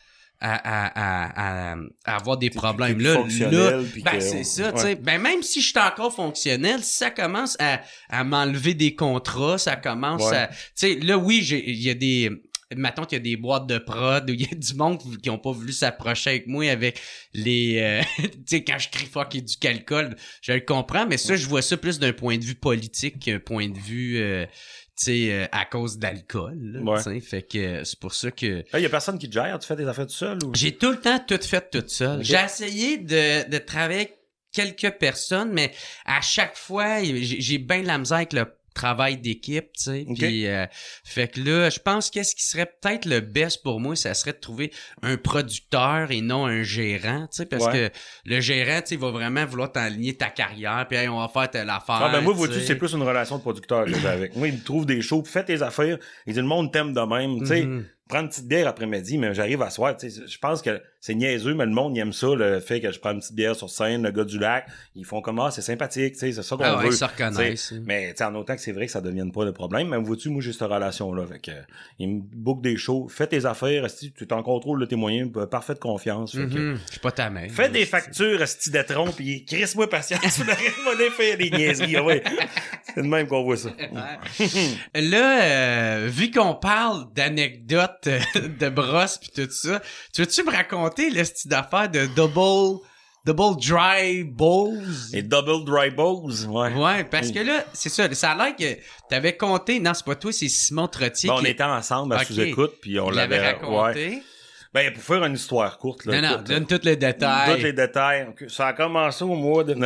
avoir des problèmes là, ben c'est ça, tu sais. Ben même si je suis encore fonctionnel, si ça commence à m'enlever des contrats, ça commence à, tu sais, là oui, il y a des, mettons qu'il y a des boîtes de prod où il y a du monde qui ont pas voulu s'approcher avec moi avec les tu sais, quand je crie fuck et du calcul, je le comprends, mais ça je vois ça plus d'un point de vue politique qu'un point de vue à cause de l'alcool. Ouais. Fait que c'est pour ça que... Il y a personne qui te gère? Tu fais tes affaires tout seul? Ou... J'ai tout le temps tout fait tout seul. Okay. J'ai essayé de travailler avec quelques personnes, mais à chaque fois, j'ai bien de la misère avec le travail d'équipe, tu sais. Okay. Puis, fait que là, je pense qu'est-ce qui serait peut-être le best pour moi, ça serait de trouver un producteur et non un gérant, tu sais, parce que le gérant, tu sais, va vraiment vouloir t'aligner ta carrière, puis hey, on va faire telle affaire. Ah ben moi, vois-tu, c'est plus une relation de producteur que j'ai avec. Moi, il me trouve des shows, fais tes affaires, il dit le monde t'aime de même, tu sais. Prendre une petite bière après-midi, mais j'arrive à soir, tu sais, je pense que c'est niaiseux, mais le monde, il aime ça, le fait que je prends une petite bière sur scène, le gars du lac, ils font comme, c'est sympathique, tu sais, c'est ça qu'on veut. Ils se reconnaissent. Mais, tu sais, en autant que c'est vrai que ça devienne pas le problème, mais vois-tu, moi, j'ai cette relation-là, fait que, ils me bookent des shows, fais tes affaires, tu es en contrôle de tes moyens, parfaite confiance, fait que, je suis pas ta mère. Fais des factures, esti d'être pis crisse-moi patience, tu vas faire des niaiseries, ouais. C'est de même qu'on voit ça. Là, vu qu'on parle d'anecdotes de brosse pis tout ça, tu veux-tu me raconter le style d'affaire de double dry balls? Et double dry balls, ouais. Ouais, parce que là, c'est ça a l'air que t'avais compté, non, c'est pas toi, c'est Simon Trottier. On était ensemble à sous-écoute, puis on l'avait raconté. Ouais. Ben, pour faire une histoire courte, là. Non, donne tous les détails. Tous les détails. Ça a commencé au mois de...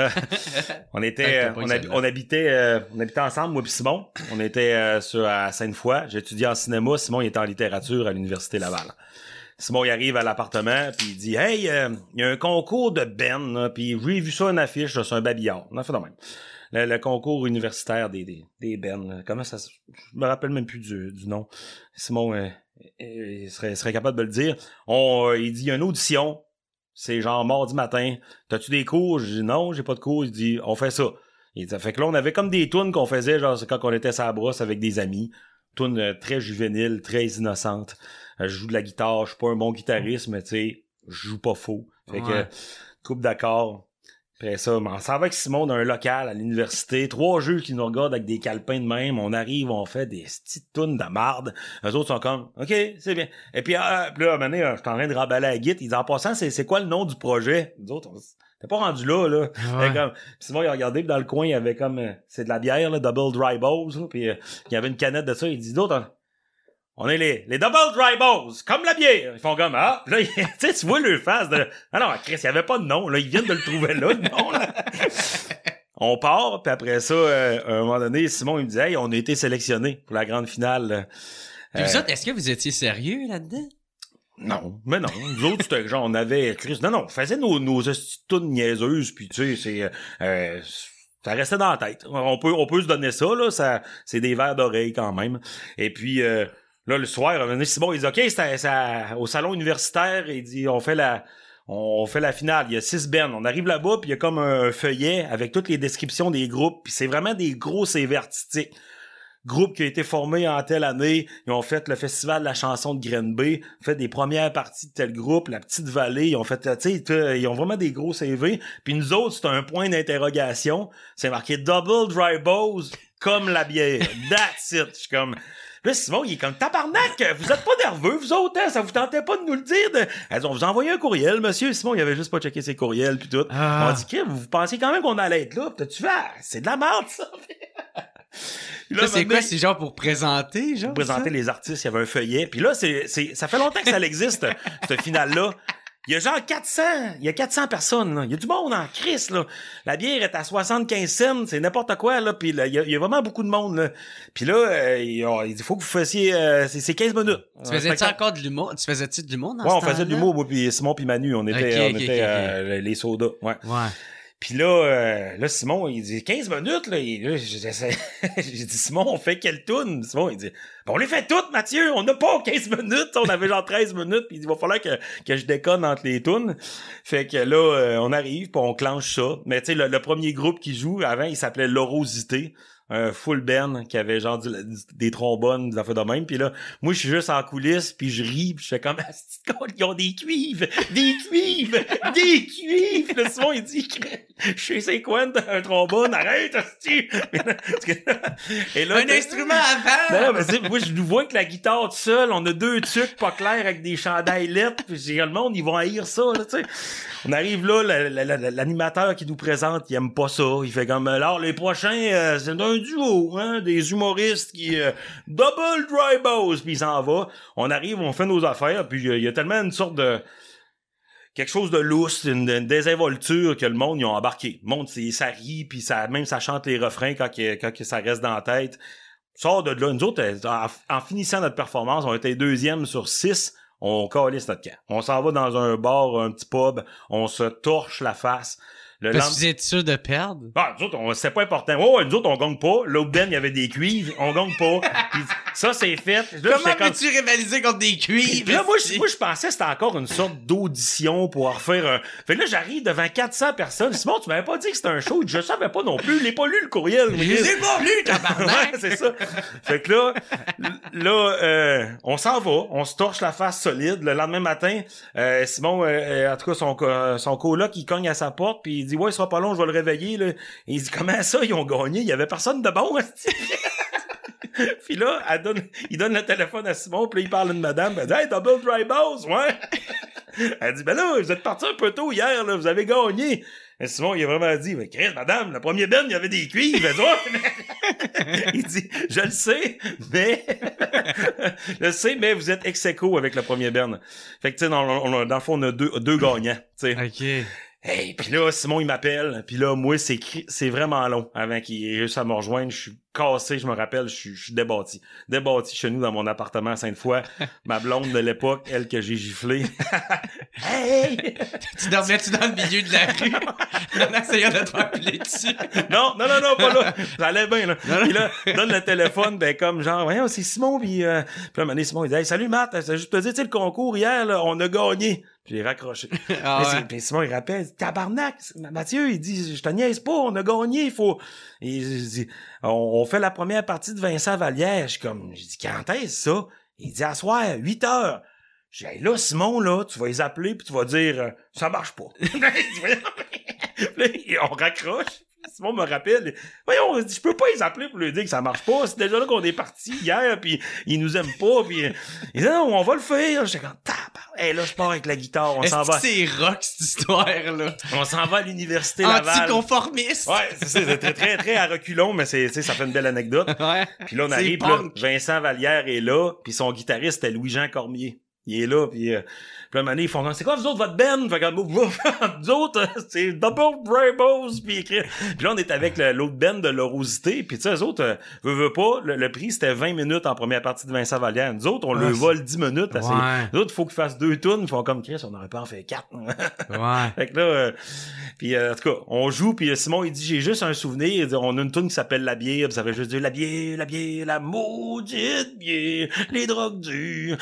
on habitait ensemble, moi pis Simon. On était à Sainte-Foy. J'étudiais en cinéma. Simon, il était en littérature à l'Université Laval. Simon, il arrive à l'appartement, puis il dit, hey, il y a un concours de Ben, là, puis j'ai vu ça une affiche, là, c'est un babillard. On a fait de même. Le concours universitaire des Ben, là. Comment ça... Je me rappelle même plus du nom. Simon... il serait capable de le dire. Il dit, il y a une audition. C'est genre mardi matin. T'as-tu des cours? Je dis non, j'ai pas de cours. Il dit, on fait ça. Il dit, fait que là, on avait comme des tunes qu'on faisait, genre, c'est quand on était sur la brosse avec des amis. Tunes très juvéniles, très innocentes. Je joue de la guitare, je suis pas un bon guitariste, mais tu sais, je joue pas faux. Fait que, coupe d'accords. Après ça, on s'en va avec Simon dans un local à l'université. 3 jeux qui nous regardent avec des calepins de même. On arrive, on fait des petites tounes de marde. Eux autres sont comme, OK, c'est bien. Et puis, là, à un moment donné, je suis en train de remballer la guitare. Ils disent, en passant, c'est quoi le nom du projet? Nous autres, t'es pas rendu là, là. Ouais. Comme, Simon, il a regardé, puis dans le coin, il y avait comme, c'est de la bière, là, Double Dry Balls, là, puis il y avait une canette de ça. Il dit, d'autres, on est les Double Dry Balls, comme la bière. Ils font comme, là, tu vois leur face de, non, Chris, il y avait pas de nom, là, ils viennent de le trouver là, le nom, là. On part, puis après ça, à un moment donné, Simon, il me dit, hey, on a été sélectionnés pour la grande finale. Puis vous autres, est-ce que vous étiez sérieux là-dedans? Non, mais non. Nous autres, c'était genre, on avait, Chris, non, on faisait nos tunes niaiseuses, puis tu sais, ça restait dans la tête. On peut se donner ça, là, c'est des verres d'oreille quand même. Et puis, là, le soir, Simon, il dit, OK, c'est au salon universitaire, il dit, on fait la finale. Il y a 6 bands. On arrive là-bas, puis il y a comme un feuillet avec toutes les descriptions des groupes, puis c'est vraiment des gros CV artistiques. Groupe qui a été formé en telle année, ils ont fait le festival de la chanson de Grenby, fait des premières parties de tel groupe, la Petite Vallée, ils ont fait, tu sais, ils ont vraiment des gros CV. Puis nous autres, c'est un point d'interrogation. C'est marqué Double Dry Balls, comme la bière. That's it. Je suis comme... Là, Simon, il est comme tabarnak, vous êtes pas nerveux, vous autres, hein? Ça vous tentait pas de nous le dire? Elles ont vous envoyé un courriel, monsieur. Simon, il avait juste pas checké ses courriels pis tout. On dit que vous pensez quand même qu'on allait être là? Pis tu fais, c'est de la merde, ça. Là, c'est quoi? C'est genre pour présenter, genre? Pour présenter les artistes, il y avait un feuillet. Puis là, ça fait longtemps que ça existe, cette finale-là. Il y a genre 400 personnes, là. Il y a du monde en crise, là. La bière est à 75 cents, c'est n'importe quoi, là. Puis là, il y a vraiment beaucoup de monde, là. Puis là, il faut que vous fassiez, c'est 15 minutes. Tu faisais-tu encore de l'humour? Tu faisais-tu de l'humour dans ce temps-là? Ouais, on faisait de l'humour, moi, puis Simon puis Manu, on était les sodas, ouais. Puis là, Simon, il dit 15 minutes, là. J'ai dit, Simon, on fait quelle toune? Simon, il dit, on les fait toutes, Mathieu. On n'a pas 15 minutes. On avait genre 13 minutes. Puis il dit, il va falloir que je déconne entre les tounes. Fait que là, on arrive, puis on clenche ça. Mais tu sais, le premier groupe qui joue, avant, il s'appelait L'Orosité. Un full band qui avait genre des trombones, des affaires de même. Puis là, moi, je suis juste en coulisses, puis je ris, puis je fais comme, ils ont des cuivres! Le Simon, il dit, je sais c'est quoi un trombone, arrête, hostie! Et là, un instrument avant! Non, mais moi, je nous vois que la guitare tout seul, on a 2 trucs pas clairs avec des chandails lettres, puis le monde, ils vont haïr ça, là, tu sais. On arrive là, l'animateur qui nous présente, il aime pas ça. Il fait comme, alors, les prochains, c'est un un duo, hein, des humoristes qui double dry balls, puis il s'en va. On arrive, on fait nos affaires, puis il y a tellement une sorte de quelque chose de lousse, une désinvolture que le monde, ils ont embarqué. Le monde, ça rit, puis ça chante les refrains quand ça reste dans la tête. Sort de là, nous autres, en finissant notre performance, on était 2e sur 6, on calisse notre camp. On s'en va dans un bar, un petit pub, on se torche la face. Parce que vous êtes sûr de perdre? Ah, nous autres, c'est pas important. Oh, nous autres, on gagne pas. L'autre Ben, il y avait des cuivres. On gagne pas. Puis ça, c'est fait. Là, comment peux-tu rivaliser contre des cuivres? Puis là, moi, je pensais que c'était encore une sorte d'audition pour refaire un... Fait que là, j'arrive devant 400 personnes. Simon, tu m'avais pas dit que c'était un show. Je savais pas non plus. Je l'ai pas lu, le courriel. Je les ai pas lus, tabarnak! Ouais, c'est ça. Fait que là, on s'en va. On se torche la face solide. Le lendemain matin, Simon, en tout cas, son coloc, il cogne à sa porte, puis il dit, ouais, il sera pas long, je vais le réveiller, là. Et il dit, comment ça, ils ont gagné? Il y avait personne de bon, Puis là, il donne le téléphone à Simon, puis là, il parle à une madame, elle dit, hey, double dry balls, ouais. Elle dit, ben là, vous êtes parti un peu tôt hier, là, vous avez gagné. Et Simon, il a vraiment dit, mais Chris, madame, le premier Ben, il y avait des cuivres. Elle dit, ouais. Il dit, je le sais, mais vous êtes ex-aequo avec le premier Ben. Fait que, tu sais, dans le fond, on a deux gagnants, tu sais. OK. Hey, pis là, Simon, il m'appelle, pis là, moi, c'est vraiment long avant qu'il ait réussi à me rejoindre. Je suis cassé, je me rappelle, je suis débattu. Débattu chez nous dans mon appartement à Sainte-Foy. Ma blonde de l'époque, elle que j'ai giflé. Hey! Tu dormais-tu dans le milieu de la rue? En essayant de te faire piler dessus? Non, pas là. J'allais bien, là. Pis là, donne le téléphone, ben, comme genre, voyons, c'est Simon, pis là, un moment donné, Simon, il dit, hey, salut Matt, je te dis, tu sais, le concours hier, là, on a gagné. Puis j'ai raccroché. Puis Simon, il rappelle, tabarnak, Mathieu, il dit, je te niaise pas, on a gagné, il faut... Et il dit, on fait la première partie de Vincent Vallière. Je dis, quand est-ce ça? Il dit, à soir, 8h. J'ai dit, hey, là, Simon, là, tu vas les appeler puis tu vas dire, ça marche pas. On raccroche. Simon me rappelle, voyons, je peux pas les appeler pour lui dire que ça marche pas. C'est déjà là qu'on est parti hier, puis ils nous aiment pas, puis ils disent non, on va le faire. J'étais comme hey, là je pars avec la guitare, on s'en va. C'est rock cette histoire là. On s'en va à l'université Laval. Anticonformiste. Ouais, c'est très très très à reculons, mais ça fait une belle anecdote. Ouais. Puis là on arrive, là, Vincent Vallière est là, puis son guitariste c'était Louis-Jean Cormier. Il est là, puis un moment donné, ils font, c'est quoi, vous autres, votre band? Fait que, nous autres, c'est Double Rainbows, puis là, on est avec l'autre band de l'Orosité, puis tu sais, eux autres, veut pas, le prix, c'était 20 minutes en première partie de Vincent Vallière. Nous autres, on le vole 10 minutes. Ouais. Nous autres, il faut qu'ils fassent 2 tunes, ils font comme Chris, on n'aurait pas en fait 4. Ouais. Fait que là, puis en tout cas, on joue, puis Simon, il dit, j'ai juste un souvenir, il dit, on a une tune qui s'appelle La bière, puis ça veut juste dire, la bière, la maudite bière, les drogues dures.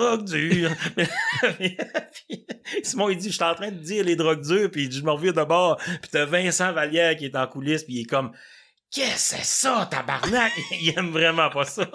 Simon, il dit, je suis en train de dire les drogues dures, puis je me reviens de bord, puis t'as Vincent Vallière qui est en coulisses, puis il est comme, qu'est-ce que c'est ça, tabarnak? Il aime vraiment pas ça.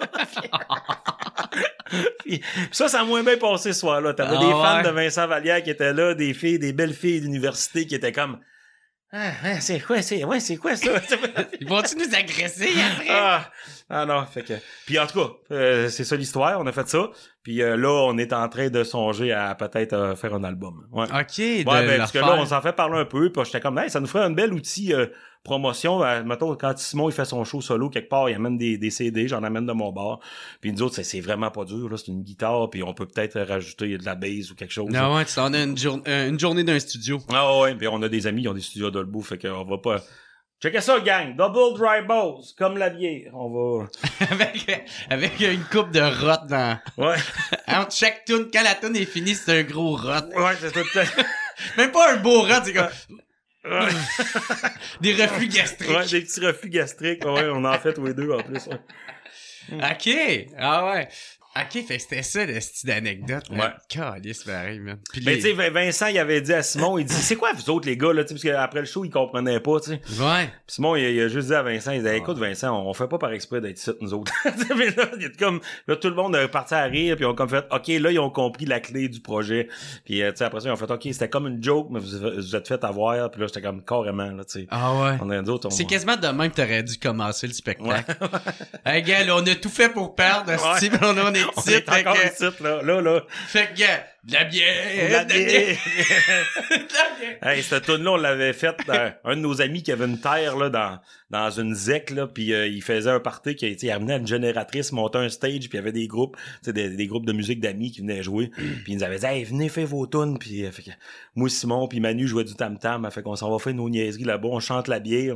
Puis ça a moins bien passé ce soir-là. T'avais des fans de Vincent Vallière qui étaient là, des belles filles d'université qui étaient comme, c'est quoi ça? Ils vont-tu nous agresser après? Ah non, fait que... Puis en tout cas, c'est ça l'histoire, on a fait ça. Puis là, on est en train de songer à peut-être faire un album. Ouais. OK, parce que là, on s'en fait parler un peu, puis j'étais comme, hey, ça nous ferait un bel outil promotion. Mettons, quand Simon il fait son show solo quelque part, il amène des CD, j'en amène de mon bar. Puis nous autres, c'est vraiment pas dur, là, c'est une guitare, puis on peut peut-être rajouter de la bass ou quelque chose. Non, ouais, tu t'en as une journée d'un studio. Ah ouais, puis on a des amis qui ont des studios à Dolbeau, fait qu'on va pas... Checkez ça, gang! Double dry balls, comme la bière. On va... avec une coupe de rot dans... Ouais. Entre chaque tune, quand la tune est finie, c'est un gros rot. Ouais, c'est tout. Même pas un beau rot, c'est comme... Ouais. Des reflux gastriques. Ouais, des petits reflux gastriques. Ouais, on en fait tous les deux, en plus. Ouais. OK! Ah ouais. OK, fait que c'était ça, le style d'anecdote. Ouais. Calisse, pareil, man. Mais tu sais, Vincent, il avait dit à Simon, il dit, c'est quoi vous autres, les gars, là, tu sais, parce qu'après le show, il comprenait pas, tu sais. Ouais. Puis Simon, il a juste dit à Vincent, il dit, écoute, Vincent, on fait pas par exprès d'être ici, nous autres. Mais là, il est comme, là, tout le monde est parti à rire, puis on a comme fait, OK, là, ils ont compris la clé du projet. Puis, tu sais, après ça, ils ont fait, OK, c'était comme une joke, mais vous êtes fait avoir, puis là, j'étais comme carrément, là, tu sais. Ah ouais. On a d'autres, c'est quasiment de même que t'aurais dû commencer le spectacle. Ouais. Hey, gars, là, on a tout fait pour perdre, on est On est encore ici, là. Fait que, de la bière. Hey, cette tune-là, on l'avait faite un de nos amis qui avait une terre, là, dans une zec, là, puis il faisait un party il amenait une génératrice, montait un stage, puis il y avait des groupes, des groupes de musique d'amis qui venaient jouer, puis il nous avait dit, hey, venez faire vos tunes, puis fait que moi, Simon, puis Manu jouaient du tam-tam, fait qu'on s'en va faire nos niaiseries là-bas, on chante la bière.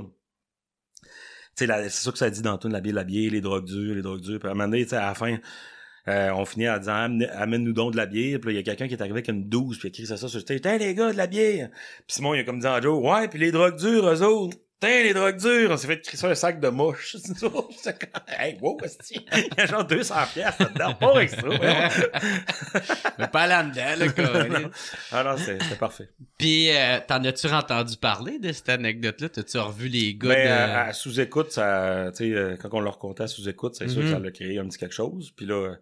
C'est sûr que ça dit dans la tune, la bière, les drogues dures, puis à un moment donné, à la fin, on finit en disant amène-nous donc de la bière, puis il y a quelqu'un qui est arrivé avec une 12 puis il a crié ça sur le stage, hey les gars, de la bière. Puis Simon il a comme dit en Joe, ouais, puis les drogues dures eux autres. Les drogues dures, on s'est fait crier ça un sac de mouche. Hey, wow, il y a genre 200 piastres là-dedans, pas extra. Mais pas là-dedans, là, quoi. Ah non, c'était parfait. Puis, t'en as-tu entendu parler de cette anecdote-là? T'as-tu revu les gars mais à sous-écoute, ça, tu sais, quand on leur racontait à sous-écoute, c'est sûr que ça l'a créé un petit quelque chose. Puis là,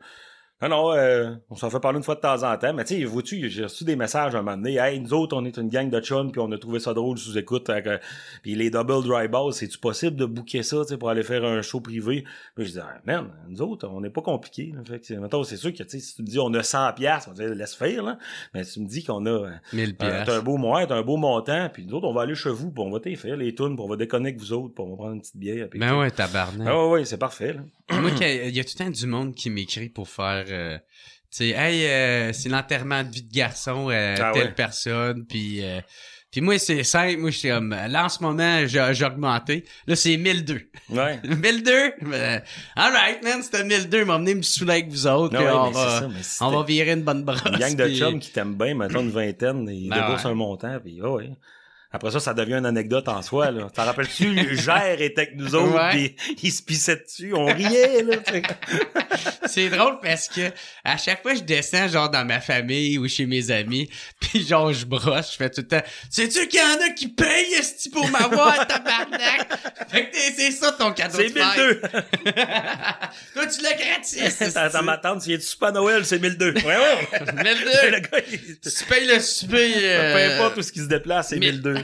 on s'en fait parler une fois de temps en temps, mais tu sais, vois-tu, j'ai reçu des messages à un moment donné, hey, nous autres, on est une gang de chums, puis on a trouvé ça drôle sous-écoute, puis les double dry balls, c'est-tu possible de booker ça, tu sais, pour aller faire un show privé? Puis je dis, man, nous autres, on n'est pas compliqués, là. Fait que, mettons, c'est sûr que, tu sais, si tu me dis, on a 100 piastres, on va dire, laisse faire, là, mais tu me dis qu'on a 1000 piastres. T'as un beau montant, puis nous autres, on va aller chez vous, puis on va faire les tunes, puis on va déconner avec vous autres, puis on va prendre une petite bière. Puis, ben ouais, tabarnak. Ah ouais, c'est parfait, là. Moi, il y a tout le temps du monde qui m'écrit pour faire... tu sais, hey, c'est l'enterrement de vie de garçon, telle personne, puis moi, c'est simple, moi, j'étais comme, là, en ce moment, j'ai augmenté, là, c'est 1002. Ouais. 1002? Alright, man, c'était 1002, m'emmener me saouler avec vous autres, on va virer une bonne brosse. Une gang de chums qui t'aiment bien, mettons une vingtaine, ils déboursent un montant, puis ouais. Après ça devient une anecdote en soi, là. T'en rappelles-tu, Gère était avec nous autres, pis il se pissait dessus, on riait, là, t'sais. C'est drôle parce que à chaque fois je descends genre dans ma famille ou chez mes amis, puis genre je brosse, je fais tout le temps, sais-tu qu'il y en a qui payent esti pour m'avoir, tabarnak? Fait que c'est ça ton cadeau de fête. C'est 1002. Toi tu l'as gratis. Dans ma tante, tu viens du souper à Noël, c'est 1002. Ouais. 1002. Le gars, tu payes le souper. Peu importe où ce qui se déplace, c'est 1002.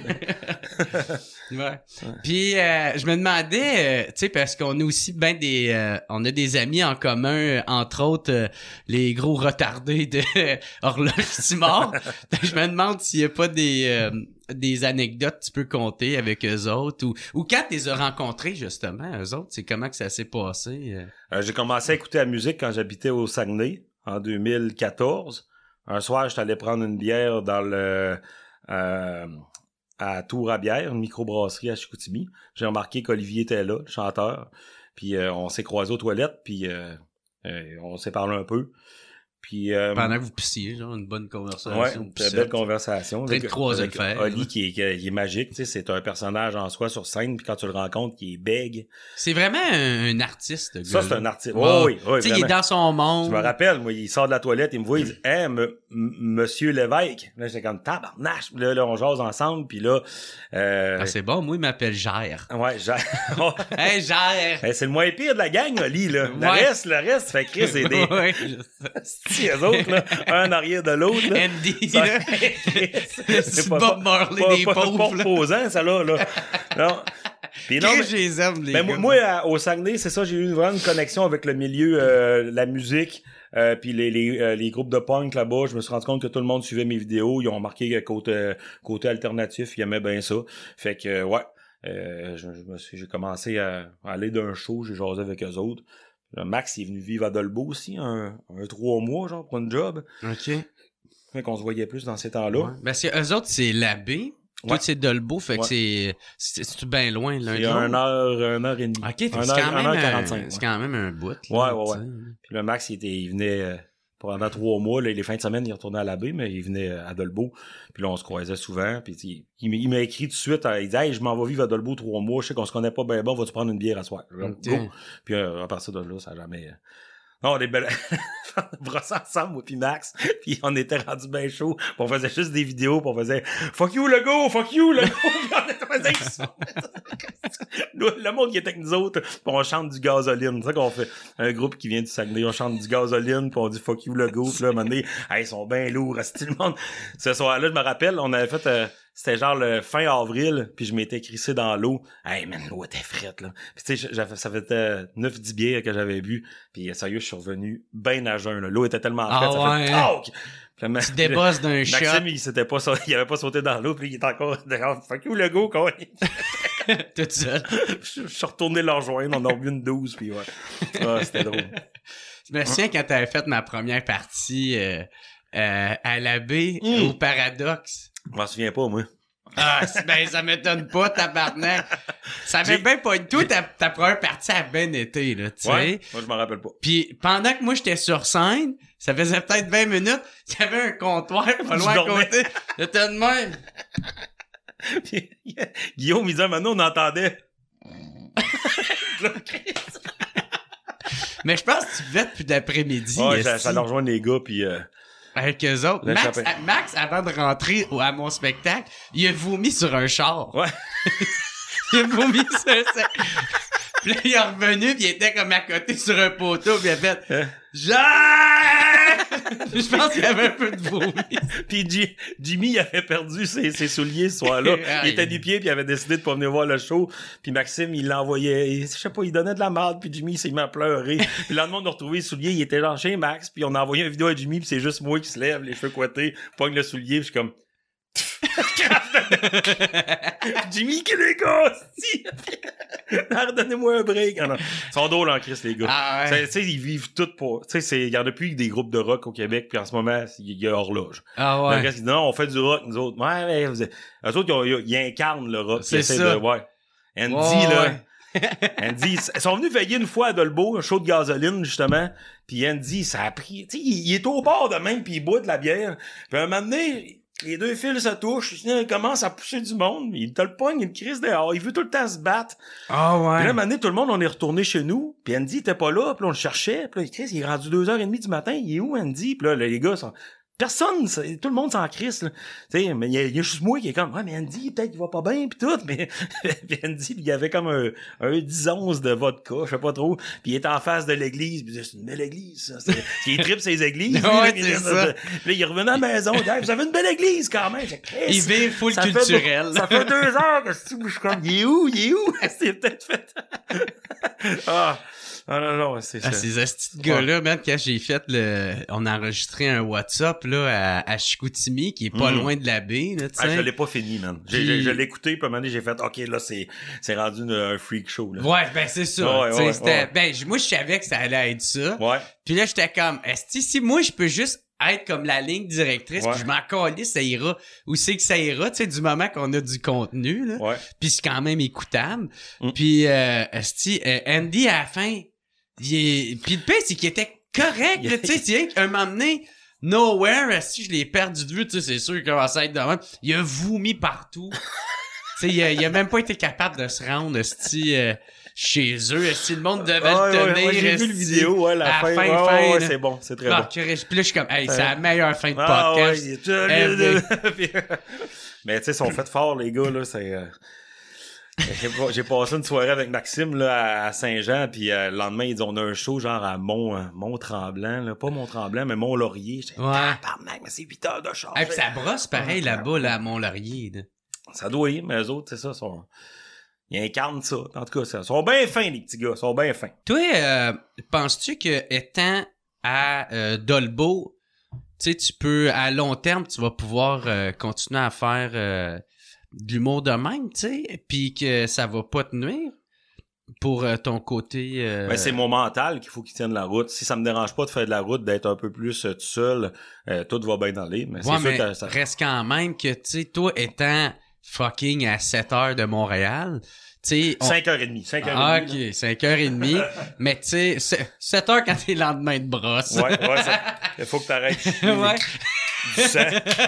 Ouais. Puis je me demandais, tu sais, parce qu'on a aussi on a des amis en commun, entre autres les gros retardés de Horloge Timor. Je me demande s'il y a pas des anecdotes que tu peux compter avec eux autres ou quand tu les as rencontrés justement, eux autres, c'est comment que ça s'est passé? J'ai commencé à écouter la musique quand j'habitais au Saguenay en 2014. Un soir, j'étais allé prendre une bière dans à Tour-à-Bière, une microbrasserie à Chicoutimi. J'ai remarqué qu'Olivier était là, le chanteur. Puis on s'est croisés aux toilettes, puis on s'est parlé un peu. Puis pendant que vous pissiez, genre une bonne conversation. Ouais, une belle conversation. Peut-être croiser le fer. Oli qui est magique, tu sais, c'est un personnage en soi sur scène, puis quand tu le rencontres, il est bègue. C'est vraiment un artiste, gars. Ça, c'est un artiste. Oui. Tu sais, il est dans son monde. Je me rappelle, moi, il sort de la toilette, il me voit, il dit, hey, Monsieur Lévesque. Là, j'étais comme tabarnache. Là, on jase ensemble, puis là. C'est bon, moi, il m'appelle Gère. Ouais, Gère. Hey, Gère. C'est le moins pire de la gang, Oli, là. Le reste, fait que c'est des. Ouais. Les autres, là, un en arrière de l'autre. Là. Andy, là. C'est Bob Marley des pauvres. Pas reposant, ça, là. Non. Puis non, je les aime, les gars. Moi, au Saguenay, c'est ça, j'ai eu vraiment une connexion avec le milieu, la musique, puis les groupes de punk là-bas. Je me suis rendu compte que tout le monde suivait mes vidéos. Ils ont remarqué côté alternatif, ils aimaient bien ça. Fait que, ouais, j'ai commencé à aller d'un show, j'ai jasé avec eux autres. Max, il est venu vivre à Dolbeau aussi, un 3 mois, genre, pour un job. OK. Fait qu'on se voyait plus dans ces temps-là. Ouais. Ben, eux autres, c'est l'abbé. Toi, c'est Dolbeau, fait que c'est bien loin, l'un de l'autre. C'est 1 heure et demie. OK, c'est quand même 1h45. C'est quand même un bout. Là, ouais. Puis le Max, il venait pendant 3 mois, là, les fins de semaine, il retournait à l'abbé, mais il venait à Dolbeau. Puis là, on se croisait souvent. Puis il m'a écrit tout de suite, il dit « Hey, je m'en vais vivre à Dolbeau 3 mois, je sais qu'on se connaît pas bien bon, vas-tu prendre une bière à soir? » Go. Puis à partir de là, ça a jamais... Non, on est belles. On brossait ensemble, moi pis Max, puis on était rendu bien chaud, pis on faisait juste des vidéos, pis on faisait « Fuck you, le go! Fuck you, le go! » Pis on faisait ça. Le monde qui était avec nous autres, pis on chante du gasoline. C'est ça qu'on fait. Un groupe qui vient du Saguenay, on chante du gasoline, pis on dit « Fuck you, le go! » Pis là, à un moment donné, hey, ils sont bien lourds, c'est le monde. Ce soir-là, je me rappelle, on avait fait... c'était genre le fin avril, puis je m'étais crissé dans l'eau. Hey man, l'eau était frette, là. Puis tu sais, ça fait 9-10 bières que j'avais bu, puis sérieux, je suis revenu ben à jeun, là. L'eau était tellement frette, ça fait TOC! Tu débosses d'un shot. Maxime, il avait pas sauté dans l'eau, puis il est encore dehors. Fuck you, le go, quoi. Tout seul. Je suis retourné leur joindre, on a revu une 12, puis ouais. Ah, c'était drôle. Je me souviens quand t'avais fait ma première partie à la baie, au Paradoxe. Je m'en souviens pas, moi. Ah, ben ça m'étonne pas, tabarnak. Ça avait bien pas du tout, ta première partie a bien été, là, tu sais. Ouais, moi je m'en rappelle pas. Puis pendant que moi j'étais sur scène, ça faisait peut-être 20 minutes, il y avait un comptoir pas loin à côté. J'étais de même. Puis, Guillaume, il disait, maintenant on entendait. Mais je pense que tu buvais depuis l'après-midi. Ouais, ça leur rejoint les gars, puis... Avec eux autres. Max, avant de rentrer à mon spectacle, il a vomi sur un char. Ouais. Il a vomi sur ça. Puis là, il est revenu, puis il était comme à côté sur un poteau, puis il a fait Je pense qu'il y avait un peu de vomi. Puis Jimmy, il avait perdu ses souliers ce soir-là. Il était du pied, puis il avait décidé de pas venir voir le show. Puis Maxime, il l'envoyait, je sais pas, il donnait de la merde, puis Jimmy, il s'est mis à pleurer. Puis le lendemain, on a retrouvé les souliers, il était genre chez Max, puis on a envoyé une vidéo à Jimmy, puis c'est juste moi qui se lève, les cheveux coités, pogne le soulier, puis je suis comme... Jimmy, qui les gars, redonnez-moi un break. Ah non. Ils sont drôles en Christ, les gars. Ah ouais. Tu sais, ils vivent tout pour... Tu sais, il y en a plus des groupes de rock au Québec, puis en ce moment, il y a Horloge. Ah ouais. Le reste, ils disent, non, on fait du rock, nous autres. Ouais, mais eux autres, ils incarnent le rock. C'est ça. Ouais. Andy, ouais, là... Ouais. Andy, ils sont venus veiller une fois à Dolbeau, un show de gasoline, justement. Puis Andy, ça a pris... Tu sais, il est au bord de même, puis il boit de la bière. Puis un moment donné... Les deux fils se touchent, il commence à pousser du monde, il te le pogne, il crise dehors, il veut tout le temps se battre. Ah ouais. Puis là, un moment donné, tout le monde, on est retourné chez nous, puis Andy était pas là, puis là, on le cherchait, puis là, il est rendu 2h30 du matin, il est où Andy? Puis là, les gars sont... Personne, tout le monde s'en crisse, là. Tu sais, mais il y a juste moi qui est comme, ouais, mais Andy, peut-être qu'il va pas bien, pis tout, mais, puis Andy, il y avait comme un 10 onces de vodka, je sais pas trop, puis il est en face de l'église, pis c'est une belle église, ça. Il tripe ses églises. Ouais, c'est ça. Puis là, il revenait à la maison, il dit, hey, vous avez une belle église, quand même. Il vit full culturel. Ça fait 2 heures que je suis comme, il est où? C'est peut-être fait. Non, c'est ça. Ces astis de gars-là, même quand j'ai fait on a enregistré un WhatsApp, là, à Chicoutimi, qui est pas loin de la baie, là, tu sais. Je l'ai pas fini, man. Je l'ai écouté, puis à un moment donné, j'ai fait, OK, là, c'est rendu un freak show, là. Ouais, ben, c'est ça. Ben, moi, je savais que ça allait être ça. Ouais. Puis là, j'étais comme, si moi, je peux juste être comme la ligne directrice, puis je m'en calisse, ça ira. Où c'est que ça ira, tu sais, du moment qu'on a du contenu, là. Ouais. Puis c'est quand même écoutable. Puis, Andy, à la fin, puis le pire, c'est qu'il était correct, là, tu sais, un moment donné, nowhere, si je l'ai perdu de vue, tu sais, c'est sûr qu'il commence à être de même. Il a vomi partout. Tu sais, il a même pas été capable de se rendre, chez eux. Si le monde devait le tenir, j'ai vu le vidéo, ouais, la fin. Ouais, c'est bon, c'est très bon. Puis là, je suis comme, hey, c'est la meilleure fin de podcast. Mais tu sais, ils sont faits forts, les gars, là, c'est... J'ai passé une soirée avec Maxime là à Saint-Jean, puis le lendemain ils disent on a un show genre à Mont-Tremblant, là, pas Mont-Tremblant mais Mont-Laurier. J'étais tabarnak, mais c'est 8 heures de char. Et puis ça brosse pareil là-bas là à Mont-Laurier. Là. Ça doit y, mais eux autres, c'est ça, ils incarnent ça. En tout cas, ils sont bien fins les petits gars, ils sont bien fins. Toi, penses-tu que étant à Dolbeau, tu sais tu peux à long terme tu vas pouvoir continuer à faire de l'humour de même, tu sais, puis que ça va pas te nuire pour ton côté... Ben, c'est mon mental qu'il faut qu'il tienne la route. Si ça me dérange pas de faire de la route, d'être un peu plus tout seul, tout va bien aller. Mais c'est sûr que ça reste quand même que, tu sais, toi étant fucking à 7 heures de Montréal... 5h30. Ah, ok, 5h30. Mais tu sais, 7 heures quand t'es le lendemain de brosse. Ouais, il faut que t'arrêtes. Ouais. Du sang.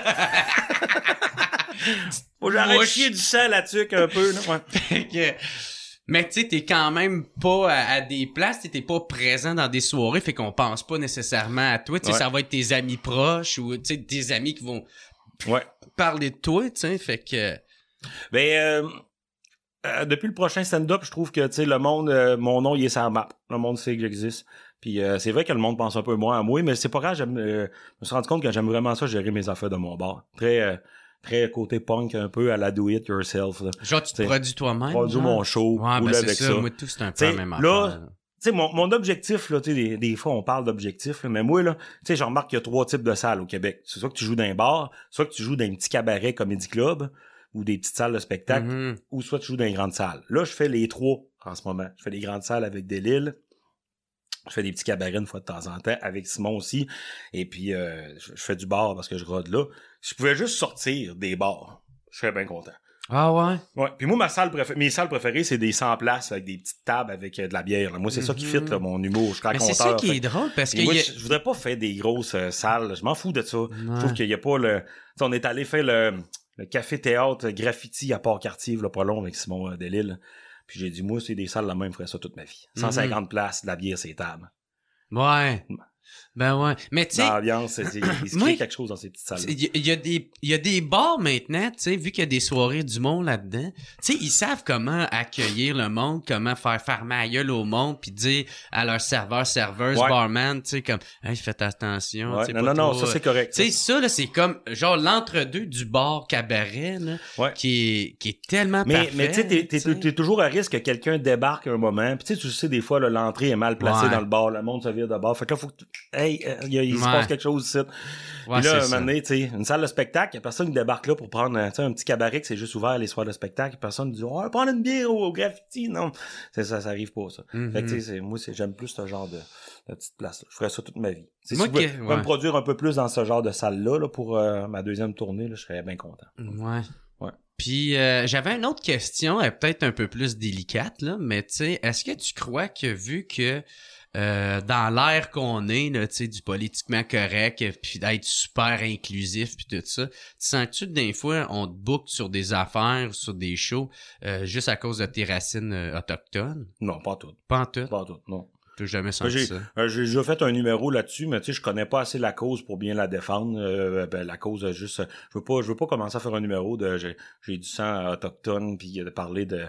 Faut que j'arrête de chier du sang là-dessus un peu. Là. Ouais. Mais tu sais, t'es quand même pas à des places, t'es pas présent dans des soirées, fait qu'on pense pas nécessairement à toi. Tu sais, ça va être tes amis proches ou tu sais tes amis qui vont parler de toi, tu sais, fait que... Ben, depuis le prochain stand-up, je trouve que, tu sais, le monde, mon nom, il est sur la map. Le monde sait que j'existe. Puis c'est vrai que le monde pense un peu moins à moi, mais c'est pas grave, je me suis rendu compte que j'aime vraiment ça, gérer mes affaires de mon bord. Très très côté punk un peu à la do it yourself. Là. Genre, tu te produis toi-même? Produis mon show, ouais, ben avec ça. Moi, tout, c'est un peu la même affaire. Là, tu sais, mon objectif, là, tu sais, des fois, on parle d'objectif, là, mais moi, là, tu sais, je remarque qu'il y a 3 types de salles au Québec. C'est soit que tu joues dans un bar, soit que tu joues dans un petit cabaret comédie club, ou des petites salles de spectacle, ou soit tu joues dans une grande salle. Là, je fais les 3 en ce moment. Je fais des grandes salles avec Delille. Je fais des petits cabarets une fois de temps en temps, avec Simon aussi. Et puis, je fais du bar parce que je rôde là. Si je pouvais juste sortir des bars, je serais bien content. Ah ouais? Ouais. Puis moi, mes salles préférées, c'est des 100 places avec des petites tables avec de la bière. Là. Moi, c'est ça qui fit, là, mon humour. Je suis raconteur. Mais c'est ça qui est drôle, parce que... Moi, je voudrais pas faire des grosses salles. Je m'en fous de ça. Ouais. Je trouve qu'il y a pas le... T'sais, on est allé faire le café-théâtre graffiti à Port-Cartier, là, pas long, avec Simon Delille. Puis j'ai dit, moi, c'est des salles, la même, je ferais ça toute ma vie. 150 places, de la bière, c'est table. Ouais. Ben ouais. Mais tu sais. L'ambiance, il se crée quelque chose dans ces petites salles. Il y a des bars maintenant, tu sais, vu qu'il y a des soirées du monde là-dedans. Tu sais, ils savent comment accueillir le monde, comment faire ma gueule au monde, puis dire à leurs serveurs, serveuses, barman, tu sais, comme, hey, faites attention. Ouais. Non, ça c'est correct. Tu sais, ça, là, c'est comme, genre, l'entre-deux du bar cabaret, là, qui est tellement parfait. Mais tu sais, t'es toujours à risque que quelqu'un débarque un moment, puis tu sais, des fois, là, l'entrée est mal placée dans le bar, le monde se vire de bar. Fait que là, faut que il se passe quelque chose ici. Puis là, un moment donné, tu sais, une salle de spectacle, il y a personne qui débarque là pour prendre un petit cabaret que c'est juste ouvert les soirs de spectacle. Personne dit, on va prendre une bière au graffiti. Non, ça arrive pas, ça. Fait que, tu sais, moi, j'aime plus ce genre de petite place-là. Je ferais ça toute ma vie. Si je pouvais me produire un peu plus dans ce genre de salle-là, là, pour ma deuxième tournée, là, je serais bien content. Ouais. Puis j'avais une autre question, peut-être un peu plus délicate, là, mais tu sais, est-ce que tu crois que vu que dans l'ère qu'on est, là, tu sais, du politiquement correct, puis d'être super inclusif, puis tout ça, tu sens-tu que des fois, on te book sur des affaires, sur des shows, juste à cause de tes racines autochtones? Non, pas tout. Pas en tout? Pas en tout, non. T'as jamais senti ça? J'ai déjà fait un numéro là-dessus, mais tu sais, je connais pas assez la cause pour bien la défendre. La cause, juste, je veux pas commencer à faire un numéro de j'ai du sang autochtone, puis de parler de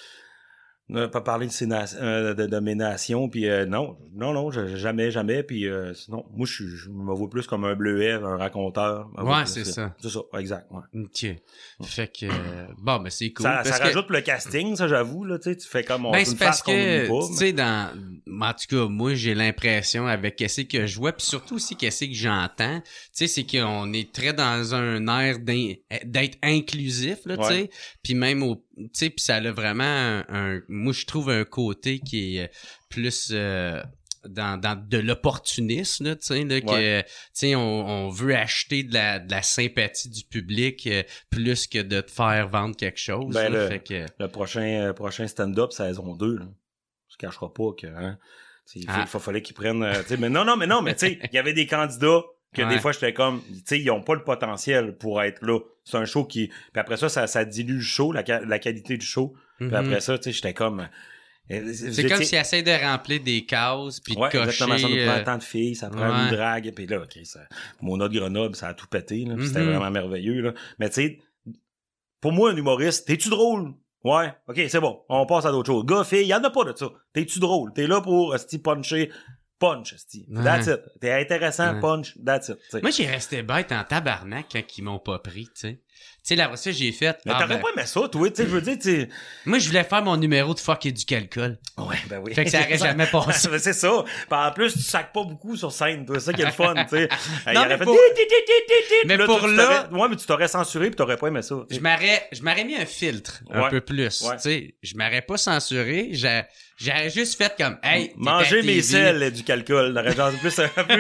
pas parler de mes nations, puis non, jamais, puis sinon, moi je me vois plus comme un bleuet, un raconteur. Ouais, c'est ça. C'est ça, exact, ouais. OK. Fait que, bon, ben c'est cool. Ça rajoute le casting, ça, j'avoue, là, tu sais, tu fais comme on c'est parce que, tu sais, en tout cas, moi, j'ai l'impression, avec qu'est-ce que je vois, puis surtout aussi qu'est-ce que j'entends, tu sais, c'est qu'on est très dans un air d'être inclusif, là, tu sais, puis même tu sais, puis ça a vraiment moi je trouve un côté qui est plus dans de l'opportunisme, là, tu sais, là, que tu sais, on veut acheter de la sympathie du public plus que de te faire vendre quelque chose. Ben là, fait que... le prochain stand-up saison 2, là, je cacherai pas que il fallait qu'ils prennent tu sais, mais tu sais, il y avait des candidats que des fois j'étais comme, tu sais, ils ont pas le potentiel pour être là. C'est un show qui, puis après ça dilue le show, la qualité du show. Puis après ça, tu sais, j'étais comme c'est comme s'ils essayent de remplir des cases puis de cocher. Exactement, ça nous prend tant de filles, ça prend une drague, puis là, mon autre Grenoble, ça a tout pété, là, puis c'était vraiment merveilleux, là. Mais tu sais, pour moi, un humoriste, t'es-tu drôle? Ouais, ok, c'est bon, on passe à d'autres choses. Gars, fille, y'en a pas de ça. T'es-tu drôle? T'es là pour puncher. Punch, that's it. T'es intéressant, punch, that's it. T'sais. Moi, j'ai resté bête en tabarnak quand ils m'ont pas pris, tu sais. Tu sais, là, ça, j'ai fait... Mais t'aurais pas aimé ça, toi, tu sais, je veux dire, tu Moi, je voulais faire mon numéro de fuck et du calcul. Ouais, ben oui. Fait que ça aurait jamais passé. C'est ça. Puis en plus, tu sacs pas beaucoup sur scène, toi. C'est ça qui est le fun, tu sais. Non, mais pour... Mais pour là... Ouais, mais tu t'aurais censuré pis t'aurais pas aimé ça. Je m'aurais mis un filtre, un peu plus. Tu sais, je m'aurais pas censuré. J'aurais juste fait comme, hey, manger mes selles du calcul. J'aurais genre plus, un peu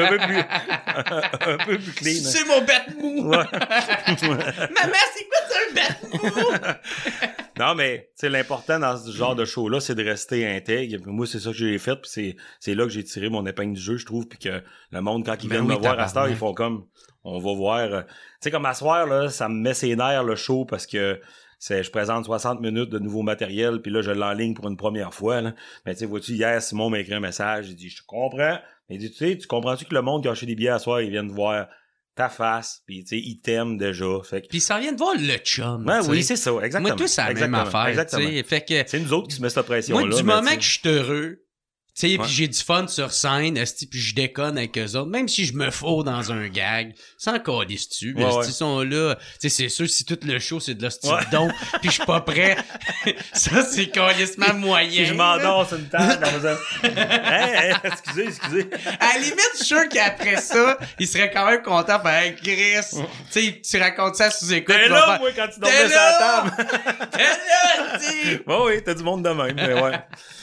plus clean. C'est mon bête mou. Ouais. Maman, c'est quoi ça, un bête mou? Non, mais, tu sais, l'important dans ce genre de show-là, c'est de rester intègre. Puis moi, c'est ça que j'ai fait, puis c'est là que j'ai tiré mon épingle du jeu, je trouve, puis que le monde, quand ils viennent me voir à cette heure, ils font comme, on va voir. Tu sais, comme à soir, là, ça me met ses nerfs, le show, parce que je présente 60 minutes de nouveau matériel, puis là, je l'enligne pour une première fois, là. Mais tu sais, vois-tu, hier, Simon m'a écrit un message, il dit, je te comprends. Il dit, tu sais, tu comprends-tu que le monde qui a acheté des billets à soir, ils viennent voir ta face, puis tu sais, ils t'aiment déjà. Fait que... Puis ça vient de voir le chum. Ouais, oui, c'est ça, exactement. Moi, tout, c'est la même affaire. Fait que... c'est nous autres qui se met cette pression-là. Moi, du moment que je suis heureux, Tu sais, puis j'ai du fun sur scène, puis je déconne avec eux autres, même si je me fous dans un gag, sans calisse-tu, ils sont là, tu sais, c'est sûr, si tout le show, c'est de l'hostie de don, puis je suis pas prêt, ça, c'est calissement moyen. Si je m'endors sur une table, dans faisant, excusez. À la limite, je suis sûr qu'après ça, il serait quand même content, ben, Chris, tu sais, tu racontes ça sous écoute. T'es là, moi, quand tu dormais sur la table. T'es là, tu Bon, oui, t'as du monde de même, mais ouais.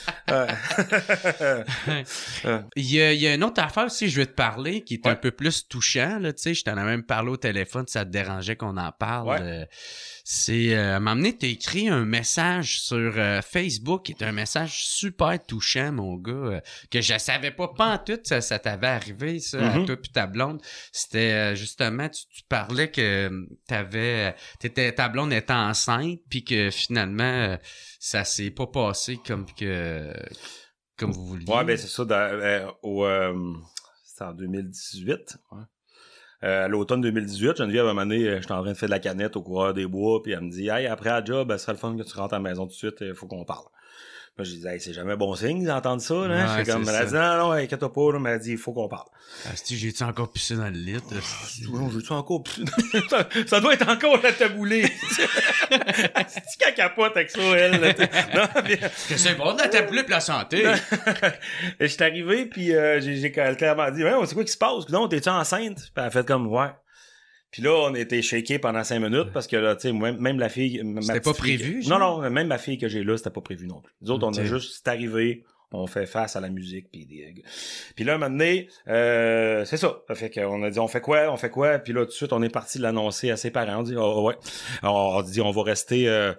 Il y a une autre affaire aussi, je vais te parler, qui est un peu plus touchant, là, tu sais, je t'en ai même parlé au téléphone, ça te dérangeait qu'on en parle. C'est, à un moment donné, t'as écrit un message sur Facebook, qui est un message super touchant, mon gars, que je savais pas pantoute, ça t'avait arrivé, ça, à toi puis ta blonde. C'était, justement, tu parlais que ta blonde était enceinte, puis que finalement, ça s'est pas passé comme vous vouliez. Ouais, ben c'est ça. C'était en 2018. Ouais. À l'automne 2018, Geneviève, à un moment donné, j'étais en train de faire de la canette au coureur des bois, puis elle me dit « Hey, après la job, ce serait le fun que tu rentres à la maison tout de suite, il faut qu'on parle. » Moi, je disais, hey, c'est jamais bon signe d'entendre ça, là. Ouais, comme, elle a dit, non, inquiète-toi pas, là, mais elle a dit, il faut qu'on parle. J'ai-tu encore pissé dans le lit? Non, j'ai-tu encore pissé ça doit être encore la taboulée. C'est-tu qu'elle capote avec ça, elle, là, c'est bon de la taboulée pour la santé. Et je suis arrivé, puis j'ai clairement dit, ouais, c'est quoi qui se passe? Puis non, t'es-tu enceinte? Puis elle a fait comme, ouais. Puis là, on était shaké pendant 5 minutes parce que là, tu sais, même la fille... C'était pas prévu? Non, même ma fille que j'ai là, c'était pas prévu non plus. Nous autres, on a juste... C'est arrivé, on fait face à la musique, puis là, un moment donné, c'est ça. Ça fait qu'on a dit, on fait quoi? Puis là, tout de suite, on est parti l'annoncer à ses parents. On dit, ouais. On dit, on va rester...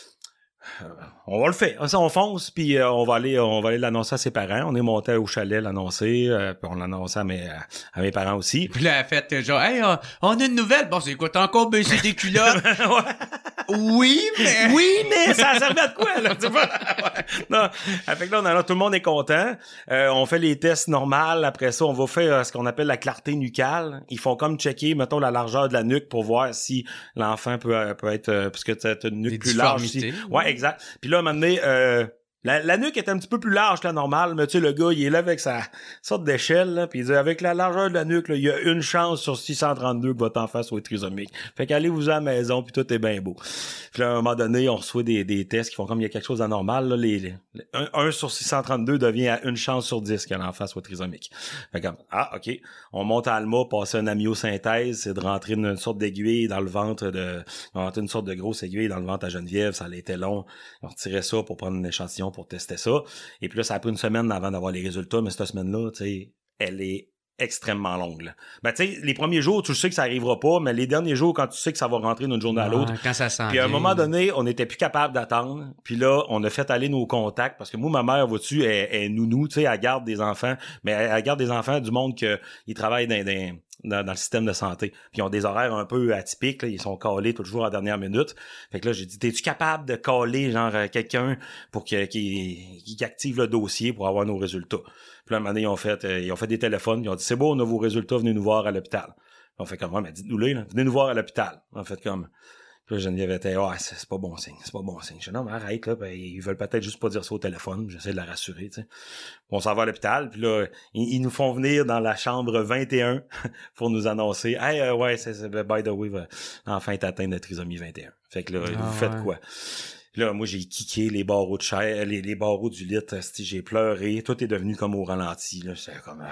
on va le faire. Ça, on fonce, puis on va aller l'annoncer à ses parents. On est monté au chalet l'annoncer, puis on l'annonce à mes parents aussi. Puis là, elle a fait genre, hey, on a une nouvelle. Bon, c'est quoi, t'as encore baissé tes culottes? Oui, mais ça a servi à de quoi, là? Non. Fait que là, tout le monde est content. On fait les tests normaux. Après ça, on va faire ce qu'on appelle la clarté nucale. Ils font comme checker, mettons, la largeur de la nuque pour voir si l'enfant peut être, parce que t'as une nuque plus large aussi. Ouais, exact. Puis là, à un moment donné, la nuque est un petit peu plus large que la normale, mais tu sais, le gars, il est là avec sa sorte d'échelle, là, puis il dit, avec la largeur de la nuque, là, il y a une chance sur 632 que votre enfant soit trisomique. Fait qu'allez-vous à la maison, puis tout est bien beau. Puis là, à un moment donné, on reçoit des tests qui font comme il y a quelque chose d'anormal, là, 1 sur 632 devient à une chance sur 10 que l'enfant soit trisomique. Fait comme, OK. On monte à Alma, passer une amyosynthèse, c'est de rentrer une sorte d'aiguille dans le ventre une sorte de grosse aiguille dans le ventre à Geneviève, ça allait été long. On retirait ça pour prendre un échantillon pour tester ça. Et puis là, ça a pris une semaine avant d'avoir les résultats, mais cette semaine-là, tu sais, elle est extrêmement longue, là. Ben, tu sais, les premiers jours, tu sais que ça arrivera pas, mais les derniers jours, quand tu sais que ça va rentrer d'une journée à l'autre. Quand ça sent. Puis à un moment donné, on n'était plus capable d'attendre. Puis là, on a fait aller nos contacts, parce que moi, ma mère, vois-tu, est nounou, tu sais, elle garde des enfants, mais elle garde des enfants du monde qui travaillent dans le système de santé. Puis ils ont des horaires un peu atypiques, là, ils sont calés toujours à la dernière minute. Fait que là, j'ai dit, t'es-tu capable de caler genre quelqu'un pour qui active le dossier pour avoir nos résultats? Puis là, un moment donné, ils ont fait des téléphones, ils ont dit, c'est beau, on a vos résultats, venez nous voir à l'hôpital. On fait comme, ouais, mais dites-nous-les, là, venez nous voir à l'hôpital. On fait comme... Puis là, Geneviève était, c'est pas bon signe, c'est pas bon signe. Je dis, non, mais arrête, là, ben, ils veulent peut-être juste pas dire ça au téléphone. J'essaie de la rassurer, tu sais. On s'en va à l'hôpital, puis là, ils nous font venir dans la chambre 21 pour nous annoncer, hey, ouais, c'est by the way, l'enfant est atteint de trisomie 21. Fait que là, vous faites quoi? Là, moi, j'ai kické les barreaux de chair, les barreaux du lit, j'ai pleuré, tout est devenu comme au ralenti, là. C'est comme,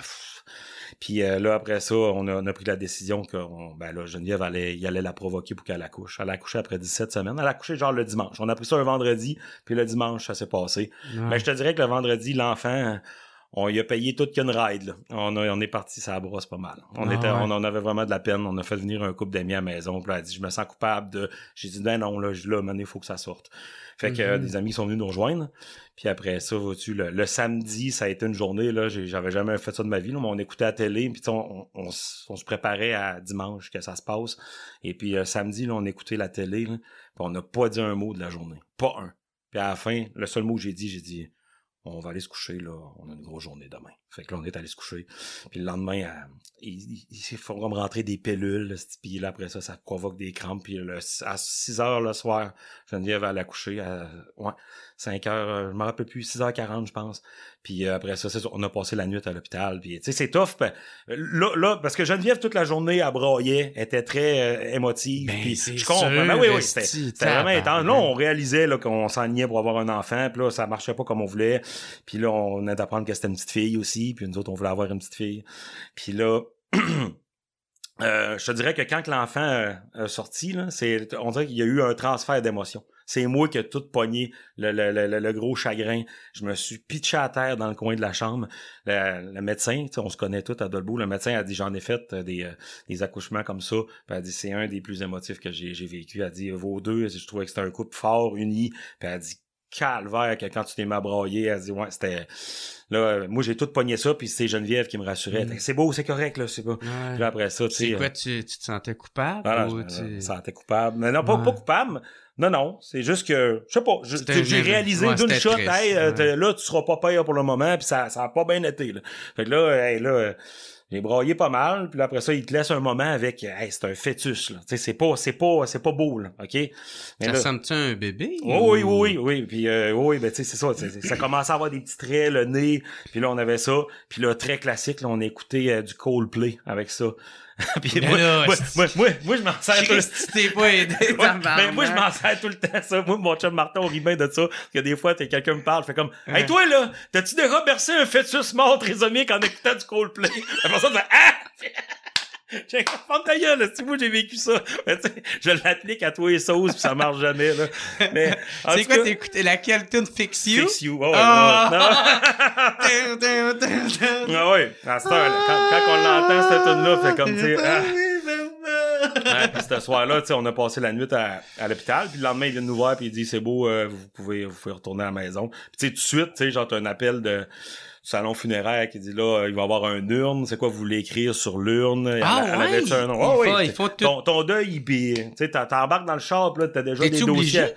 Puis là, après ça, on a pris la décision que Geneviève allait la provoquer pour qu'elle accouche. Elle a accouché après 17 semaines. Elle a accouché genre le dimanche. On a pris ça un vendredi, puis le dimanche, ça s'est passé. Ouais. Mais je te dirais que le vendredi, l'enfant, on y a payé toute qu'une ride, là. On est parti, ça brosse pas mal. On en avait vraiment de la peine. On a fait venir un couple d'amis à la maison. Puis elle a dit, je me sens coupable j'ai dit, non, là, il faut que ça sorte. Fait que des amis sont venus nous rejoindre. Puis après ça, vois-tu, le samedi, ça a été une journée, là, j'avais jamais fait ça de ma vie, là, mais on écoutait la télé, puis on se préparait à dimanche que ça se passe. Et puis samedi, là, on écoutait la télé, là, puis on n'a pas dit un mot de la journée. Pas un. Puis à la fin, le seul mot que j'ai dit, on va aller se coucher, là, on a une grosse journée demain. Fait que là, on est allé se coucher. Puis le lendemain, il faut me rentrer des pilules, puis là, après ça provoque des crampes. Puis à 6 heures le soir, Geneviève allait coucher à 5 heures, je me rappelle plus, 6h40, je pense. Puis après ça, on a passé la nuit à l'hôpital. Puis tu sais, c'est tough. Là, parce que Geneviève, toute la journée, elle braillait, était très émotive. Puis je comprends. Oui, c'était vraiment intense. Là, on réalisait là, qu'on s'enlignait pour avoir un enfant. Puis là, ça marchait pas comme on voulait. Puis là, on a d'apprendre que c'était une petite fille aussi. Puis nous autres, on voulait avoir une petite fille. Puis là... je te dirais que quand l'enfant est sorti, là, on dirait qu'il y a eu un transfert d'émotions. C'est moi qui ai tout pogné le gros chagrin. Je me suis pitché à terre dans le coin de la chambre. Le médecin, on se connaît tous à Dolbeau, le médecin a dit j'en ai fait des accouchements comme ça. Puis elle a dit c'est un des plus émotifs que j'ai vécu. Elle a dit vos deux, je trouvais que c'était un couple fort, uni. Puis elle a dit calvaire que quand tu t'es mis à brailler, elle a dit ouais, c'était là moi j'ai tout pogné ça puis c'est Geneviève qui me rassurait. C'est beau, c'est correct là, c'est pas. Ouais. Puis après ça, tu sais. C'est quoi tu te sentais coupable ou je me sentais coupable. Mais non, pas coupable. Non, c'est juste que je sais pas, j'ai réalisé d'une shot, là tu seras pas pire pour le moment puis ça a pas bien été là. Fait que là j'ai braillé pas mal, puis là, après ça, il te laisse un moment avec c'est un fœtus là. Tu sais, c'est pas beau là, OK? Mais ça ressemble-tu à un bébé? Oui, puis oui, ben tu sais, c'est ça, ça commençait à avoir des petits traits, le nez, puis là on avait ça, puis là très classique, là on écoutait du Coldplay avec ça. Puis moi je m'en sers tout le temps. T'es pas aidé, mais moi je m'en sers tout le temps ça. Moi mon chum Martin on rit bien de ça parce que des fois quelqu'un me parle fait comme hey toi là, t'as-tu déjà bercé un fœtus mort trisomique en écoutant du Coldplay? La personne fait j'ai comme ta gueule, si moi j'ai vécu ça. Mais je l'applique à toi et sauce puis ça marche jamais là. Mais c'est quoi t'as écouté laquelle tune Fix You? Fix You. Oh, ah ouais. À cette heure, quand on l'entend cette tune là, fait comme tu sais puis ce soir-là, tu sais, on a passé la nuit à l'hôpital, puis le lendemain il vient nous voir puis il dit c'est beau, vous pouvez retourner à la maison. Puis tu sais tout de suite, tu sais genre t'as un appel de salon funéraire qui dit là il va y avoir un urne, c'est quoi vous voulez écrire sur l'urne? Elle avait un nom. Il faut tout... ton deuil tu sais t'embarques dans le char là, t'as déjà des dossiers.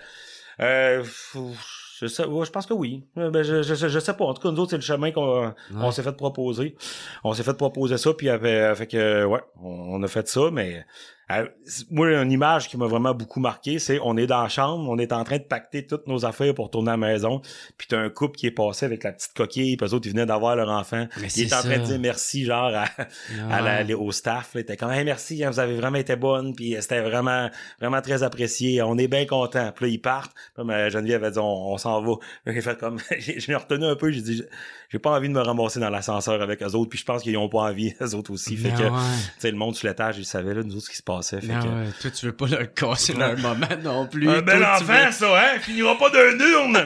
Je pense que oui. Ben, je sais pas. En tout cas, nous autres, c'est le chemin qu'on s'est fait proposer. On s'est fait proposer ça, puis fait que ouais, on a fait ça, mais moi, une image qui m'a vraiment beaucoup marqué, c'est on est dans la chambre, on est en train de pacter toutes nos affaires pour tourner à la maison, puis t'as un couple qui est passé avec la petite coquille, puis eux autres, ils venaient d'avoir leur enfant. Ils étaient en train de dire merci, genre, au staff. Là, ils étaient comme, hey, merci, hein, vous avez vraiment été bonne, puis c'était vraiment, vraiment très apprécié. On est bien contents. Puis là, ils partent. Comme Geneviève avait dit, on s'en va. J'ai fait comme, je l'ai retenu un peu, j'ai dit, j'ai pas envie de me ramasser dans l'ascenseur avec eux autres, puis je pense qu'ils ont pas envie, eux autres aussi. Fait que, tu sais, le monde sur l'étage, ils savaient, là, nous autres, ce qui se passait. Fait que... toi, tu veux pas leur casser leur moment non plus. Un bel enfant, ça, hein? Il finira pas d'un urne!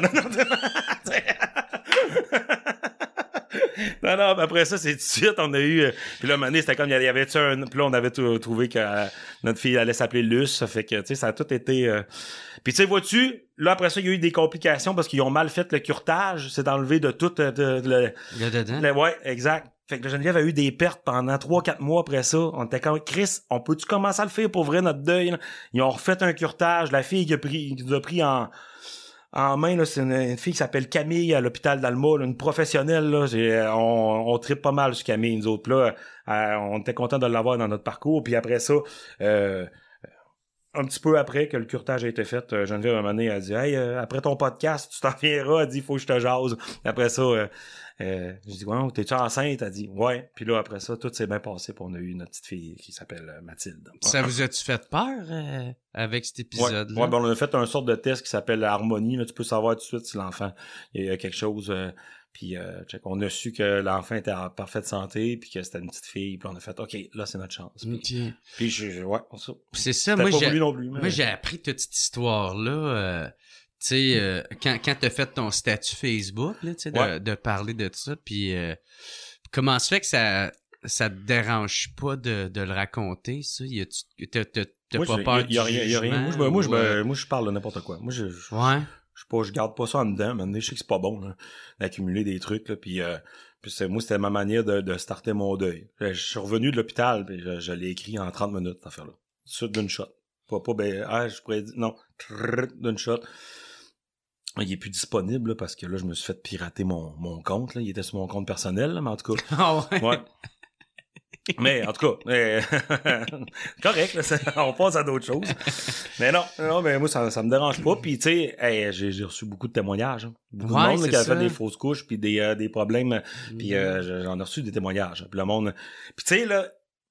Non, après ça, c'est tout de suite, on a eu... Puis là, à un moment donné, c'était comme, il y avait puis là, on avait trouvé que notre fille allait s'appeler Luce, ça fait que, tu sais, ça a tout été... Puis tu sais, vois-tu, là, après ça, il y a eu des complications parce qu'ils ont mal fait le curetage, c'est enlevé de tout... le dedans? Ouais, exact. Fait que Geneviève a eu des pertes pendant 3-4 mois après ça. On était comme, Chris, on peut-tu commencer à le faire pour vrai, notre deuil? Là? Ils ont refait un curetage. La fille qui nous a pris en main, là, c'est une fille qui s'appelle Camille à l'hôpital d'Alma, là, une professionnelle. Là, on trippe pas mal sur Camille, nous autres. Là, on était contents de l'avoir dans notre parcours. Puis après ça, un petit peu après que le curetage a été fait, Geneviève, à un moment donné, elle a dit « Hey, après ton podcast, tu t'en viendras. » Elle dit « Il faut que je te jase. » Après ça, j'ai dit « Ouais, t'es-tu enceinte? » Elle dit « Ouais. » Puis là, après ça, tout s'est bien passé. Puis on a eu notre petite fille qui s'appelle Mathilde. Ça vous a-tu fait peur avec cet épisode-là? Ouais, ben on a fait un sorte de test qui s'appelle Harmonie. Là, tu peux savoir tout de suite si l'enfant, il y a quelque chose... Puis on a su que l'enfant était en parfaite santé, puis que c'était une petite fille, puis on a fait OK, là c'est notre chance. Puis ouais, ça. C'est ça, moi j'ai appris toute cette histoire là tu sais quand t'as fait ton statut Facebook là, tu sais de parler de ça, puis comment se fait que ça te dérange pas de le raconter ça? T'as pas peur du jugement? Y a rien. Moi je parle de n'importe quoi. Moi je garde pas ça en dedans, mais je sais que c'est pas bon là, d'accumuler des trucs là, puis moi c'était ma manière de starter mon deuil. Je suis revenu de l'hôpital, puis je l'ai écrit en 30 minutes cette affaire là. Tout d'une shot. Pas je pourrais dire non, d'une shot. Il est plus disponible là, parce que là je me suis fait pirater mon compte là, il était sur mon compte personnel là, mais en tout cas. Ah ouais. Mais en tout cas, correct, là, on passe à d'autres choses. Mais non, mais moi ça me dérange pas. Puis tu sais, j'ai reçu beaucoup de témoignages. Hein. Beaucoup de monde là, qui a fait des fausses couches puis des problèmes. Puis j'en ai reçu des témoignages. Puis le monde. Puis tu sais là.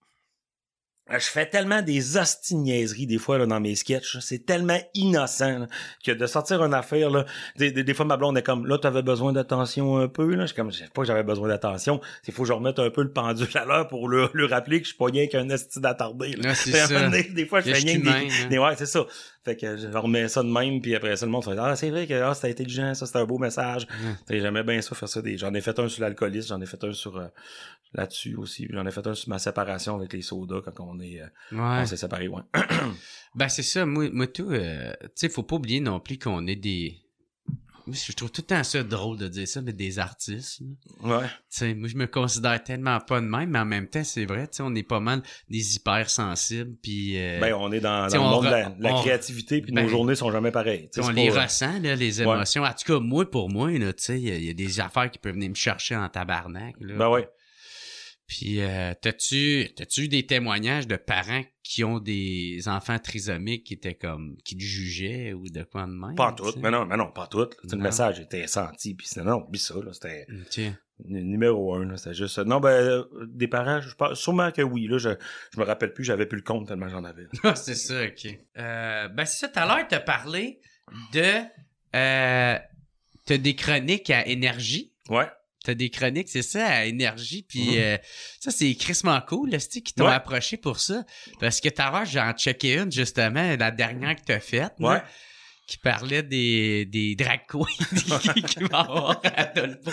Je fais tellement des hosties-niaiseries des fois là, dans mes sketchs. C'est tellement innocent là, que de sortir une affaire, là, des fois ma blonde est comme, là, t'avais besoin d'attention un peu. Là. Je sais pas que j'avais besoin d'attention. Il faut que je remette un peu le pendule à l'heure pour lui rappeler que je suis pas rien qu'un hostie d'attardé. Là. C'est ça. Des fois, je fais rien que des... Ouais, c'est ça. Fait que je remets ça de même, puis après ça, le monde fait « Ah, c'est vrai que c'était intelligent, ça, c'était un beau message. » J'aimais bien ça, faire ça. J'en ai fait un sur l'alcoolisme, j'en ai fait un sur... là-dessus aussi. J'en ai fait un sur ma séparation avec les sodas quand on s'est séparés, ouais. Ben, c'est ça. Moi tout, tu sais, faut pas oublier non plus qu'on est des... Je trouve tout le temps ça drôle de dire ça, mais des artistes. Là. Ouais. Tu sais, moi, je me considère tellement pas de même, mais en même temps, c'est vrai, tu sais, on est pas mal des hypersensibles, puis... ben, on est dans le monde de la créativité, puis nos journées sont jamais pareilles. On les ressent, là, les émotions. En tout cas, pour moi, là, tu sais, il y a des affaires qui peuvent venir me chercher en tabarnak, là. Ben ouais. Puis, t'as-tu eu des témoignages de parents qui ont des enfants trisomiques qui étaient comme, qui te jugeaient ou de quoi de même? Pas toutes, mais non, pas toutes. Le message était senti, puis c'était, non, oublie ça, là, c'était numéro 1, là, c'était juste, non, ben, des parents, je pense, sûrement que oui, là, je me rappelle plus, j'avais plus le compte tellement j'en avais. Ah, c'est ça, ok. Ben, c'est ça, tout à l'heure, t'as parlé de, t'as des chroniques à énergie. Ouais. T'as des chroniques, c'est ça, à énergie, puis ça, c'est crissement cool, là, c'est qui t'ont approché pour ça, parce que tout à l'heure, j'en checké une, justement, la dernière que t'as faite, là, qui parlait des drag queens qui vont avoir à Adolfo.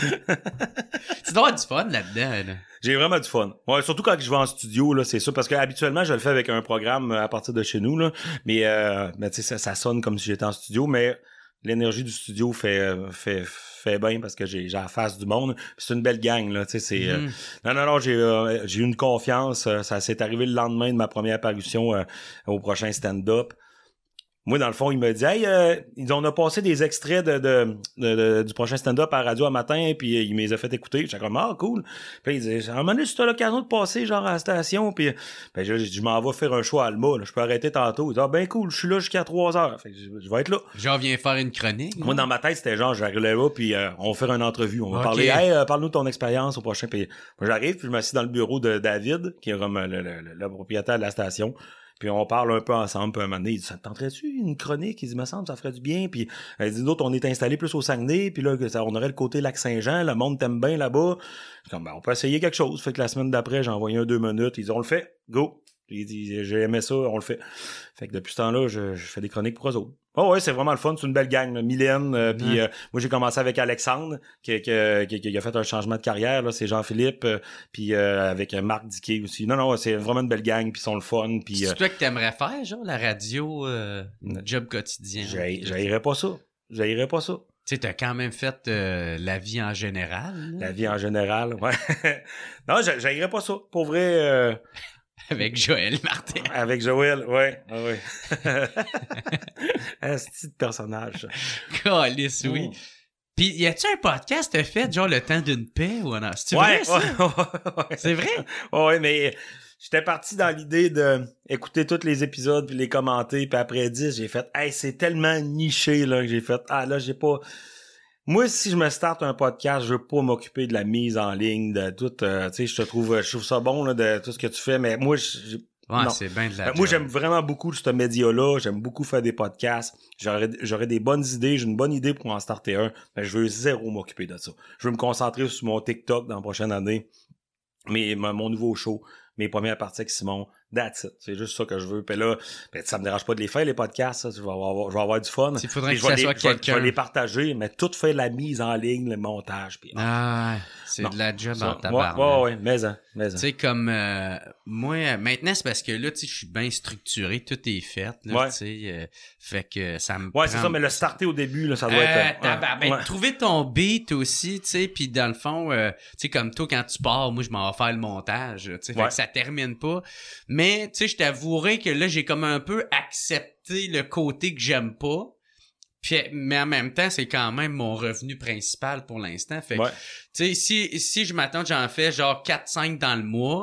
Tu dois avoir du fun là-dedans, là. J'ai vraiment du fun. Ouais, surtout quand je vais en studio, là, c'est ça, parce que habituellement, je le fais avec un programme à partir de chez nous, là, mais tu sais, ça sonne comme si j'étais en studio, mais l'énergie du studio fait bien parce que j'ai la face du monde. Puis c'est une belle gang, là, tu sais, c'est... Non, j'ai eu une confiance. Ça s'est arrivé le lendemain de ma première apparition au prochain stand-up. Moi, dans le fond, il me dit « Hey, on a passé des extraits du prochain stand-up à la radio à matin, puis il me les a fait écouter. » J'étais comme « Ah, cool. » Puis il dit « À un moment donné, si tu as l'occasion de passer, genre, à la station, puis ben, je m'en vais faire un show à Alma, là. Je peux arrêter tantôt. » Il dit « Ah, ben cool, je suis là jusqu'à 3h. » Fait que je vais être là. Genre, viens faire une chronique. Moi, dans ma tête, c'était genre, j'arrive là, puis on va faire une entrevue. On va parler « Hey, parle-nous de ton expérience au prochain. » Puis moi, j'arrive, puis je m'assieds dans le bureau de David, qui est comme le propriétaire de la station. Puis on parle un peu ensemble, puis un moment donné, il dit « Ça te tenterait-tu une chronique? » Il dit « Me semble, ça ferait du bien. » Puis il dit « D'autres, on est installés plus au Saguenay, puis là, on aurait le côté Lac-Saint-Jean, le monde t'aime bien là-bas. » Comme ben, on peut essayer quelque chose. Fait que la semaine d'après, j'ai envoyé un 2 minutes. Ils disent « On le fait, go. » Il dit « J'ai aimé ça, on le fait. » Fait que depuis ce temps-là, je fais des chroniques pour eux autres. Oh ouais, c'est vraiment le fun, c'est une belle gang, là. Mylène, puis moi j'ai commencé avec Alexandre qui a fait un changement de carrière, là, c'est Jean-Philippe, puis avec Marc Diquet aussi. Non, c'est vraiment une belle gang, puis ils sont le fun, puis c'est toi que t'aimerais faire, genre la radio, job quotidien. J'haïrais pas ça. Tu sais, t'as quand même fait la vie en général. Là. La vie en général, ouais. Non, j'haïrais pas ça. Pour vrai. Avec Joël Martin. Avec Joël, ouais. Un petit personnage. Calice, oui. Puis, y a-tu un podcast t'as fait, genre Le Temps d'une paix ou non? C'est vrai, ça? Ouais. C'est vrai? Ouais, mais j'étais parti dans l'idée de écouter tous les épisodes puis les commenter, puis après 10, j'ai fait « Hey, c'est tellement niché, là, que j'ai fait « Ah, là, j'ai pas... » Moi, si je me starte un podcast, je veux pas m'occuper de la mise en ligne, de tout, tu sais, je trouve ça bon, là, de tout ce que tu fais, mais moi, ouais, c'est bien de la moi, j'aime vraiment beaucoup ce média-là, j'aime beaucoup faire des podcasts, j'aurais des bonnes idées, j'ai une bonne idée pour en starter un, mais je veux zéro m'occuper de ça. Je veux me concentrer sur mon TikTok dans la prochaine année, mon nouveau show, mes premières parties avec Simon, that's it. C'est juste ça que je veux. Puis là, ça me dérange pas de les faire, les podcasts. Ça. Je vais avoir du fun. Il faudrait que ça soit quelqu'un. Je vais les partager, mais tout fait la mise en ligne, le montage. Puis, c'est de la job en tabarnak. Ouais, mais. Tu sais, comme moi, maintenant, c'est parce que là, tu sais, je suis bien structuré, tout est fait. Là, tu sais, fait que ça me c'est ça, mais le starter au début, là, ça doit être... trouver ton beat aussi, tu sais, puis dans le fond, tu sais, comme toi, quand tu pars, moi, je m'en vais faire le montage, tu sais, fait que ça termine pas. Mais, tu sais, je t'avouerai que là, j'ai comme un peu accepté le côté que j'aime pas. Puis, mais en même temps, c'est quand même mon revenu principal pour l'instant. Fait que, tu sais, si je m'attends, j'en fais genre 4-5 dans le mois,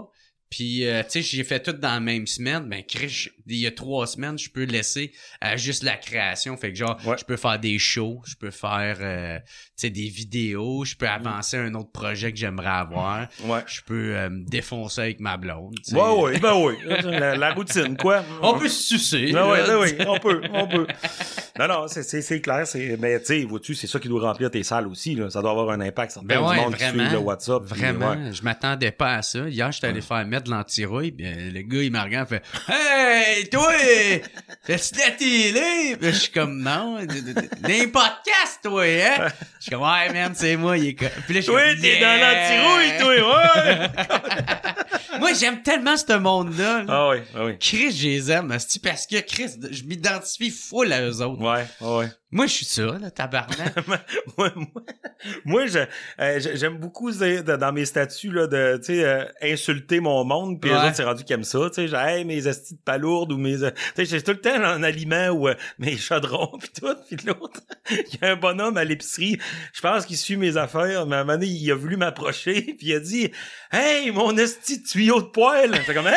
Puis, tu sais, j'ai fait tout dans la même semaine. Ben, Chris, il y a 3 semaines, je peux laisser juste la création. Fait que genre, je peux faire des shows, je peux faire, tu sais, des vidéos, je peux avancer un autre projet que j'aimerais avoir. Ouais. Je peux me défoncer avec ma blonde. T'sais. Ouais, ben oui. La routine, quoi. On peut se sucer. Ben oui, on peut. Non, c'est clair. Mais tu sais, vois-tu, c'est ça qui doit remplir tes salles aussi, là. Ça doit avoir un impact certain du monde qui suit le WhatsApp. Vraiment, je m'attendais pas à ça. Hier, j'étais allé faire mettre de l'anti-rouille, puis le gars, il m'a regardé, il fait « Hey, toi, fais-tu de la télé? » Puis je suis comme « Non, des podcasts, toi, hein? » Je suis comme « Ouais, man, c'est moi, il est comme... » Puis là, toi, t'es dans l'anti-rouille, toi, ouais! Moi, j'aime tellement ce monde-là. Ah oui. Chris, je les aime, parce que Chris, je m'identifie full à eux autres. Ouais. Moi, je suis ça, là, tabarnak. moi, j'aime beaucoup dans mes statuts là de, tu sais, insulter mon monde, puis les autres c'est rendu qu'ils aiment ça, tu sais, genre hey, mes astis de palourdes ou mes, tu sais, j'ai tout le temps un aliment ou mes chaudrons puis tout, puis l'autre, il y a un bonhomme à l'épicerie, je pense qu'il suit mes affaires, mais à un moment donné, il a voulu m'approcher, puis il a dit hey, mon esti de tuyau de poêle, c'est comme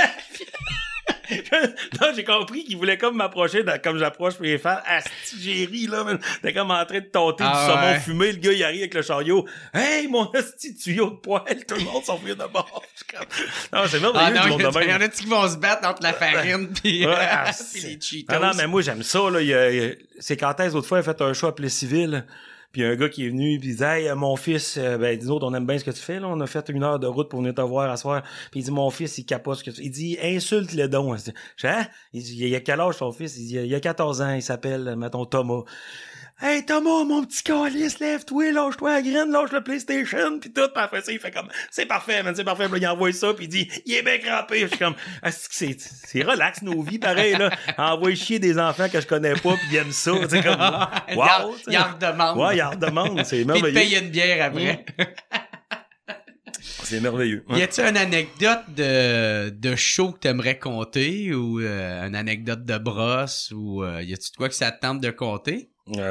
là, j'ai compris qu'il voulait comme m'approcher comme j'approche pour les faire asti j'ai ri là, t'es comme en train de tâter du saumon fumé, le gars il arrive avec le chariot. Hey, mon asti de tuyau de poêle, tout le monde s'en fout de bord. Non, c'est merveilleux du monde de même. Il y en a qui vont se battre entre la farine puis les Cheetos. Non, mais moi j'aime ça là, c'est quand est-ce l'autre fois il a fait un show à Plessisville. Puis un gars qui est venu puis il dit hey mon fils ben dis autres on aime bien ce que tu fais là, on a fait 1 heure de route pour venir te voir à soir. Puis il dit mon fils il capote ce que tu fais. Il dit insulte le don. Je dis hein? Il dit il a quel âge ton fils? Il dit il a 14 ans, il s'appelle mettons Thomas. Hey Thomas, mon petit calice, lève-toi, lâche-toi la graine, lâche le PlayStation, pis tout, pis après ça, il fait comme, c'est parfait, man, c'est parfait, pis là, il envoie ça, pis il dit, il est bien crampé, je suis comme, c'est relax nos vies, pareil, là, envoie chier des enfants que je connais pas, pis ils aiment ça, tu sais, comme, wow, il en redemande. Ouais, il en redemande, c'est merveilleux. Pis il te paye une bière après. C'est merveilleux. Y a-tu une anecdote de show que t'aimerais conter, ou une anecdote de brosse, ou y a-tu de quoi que ça te tente de conter?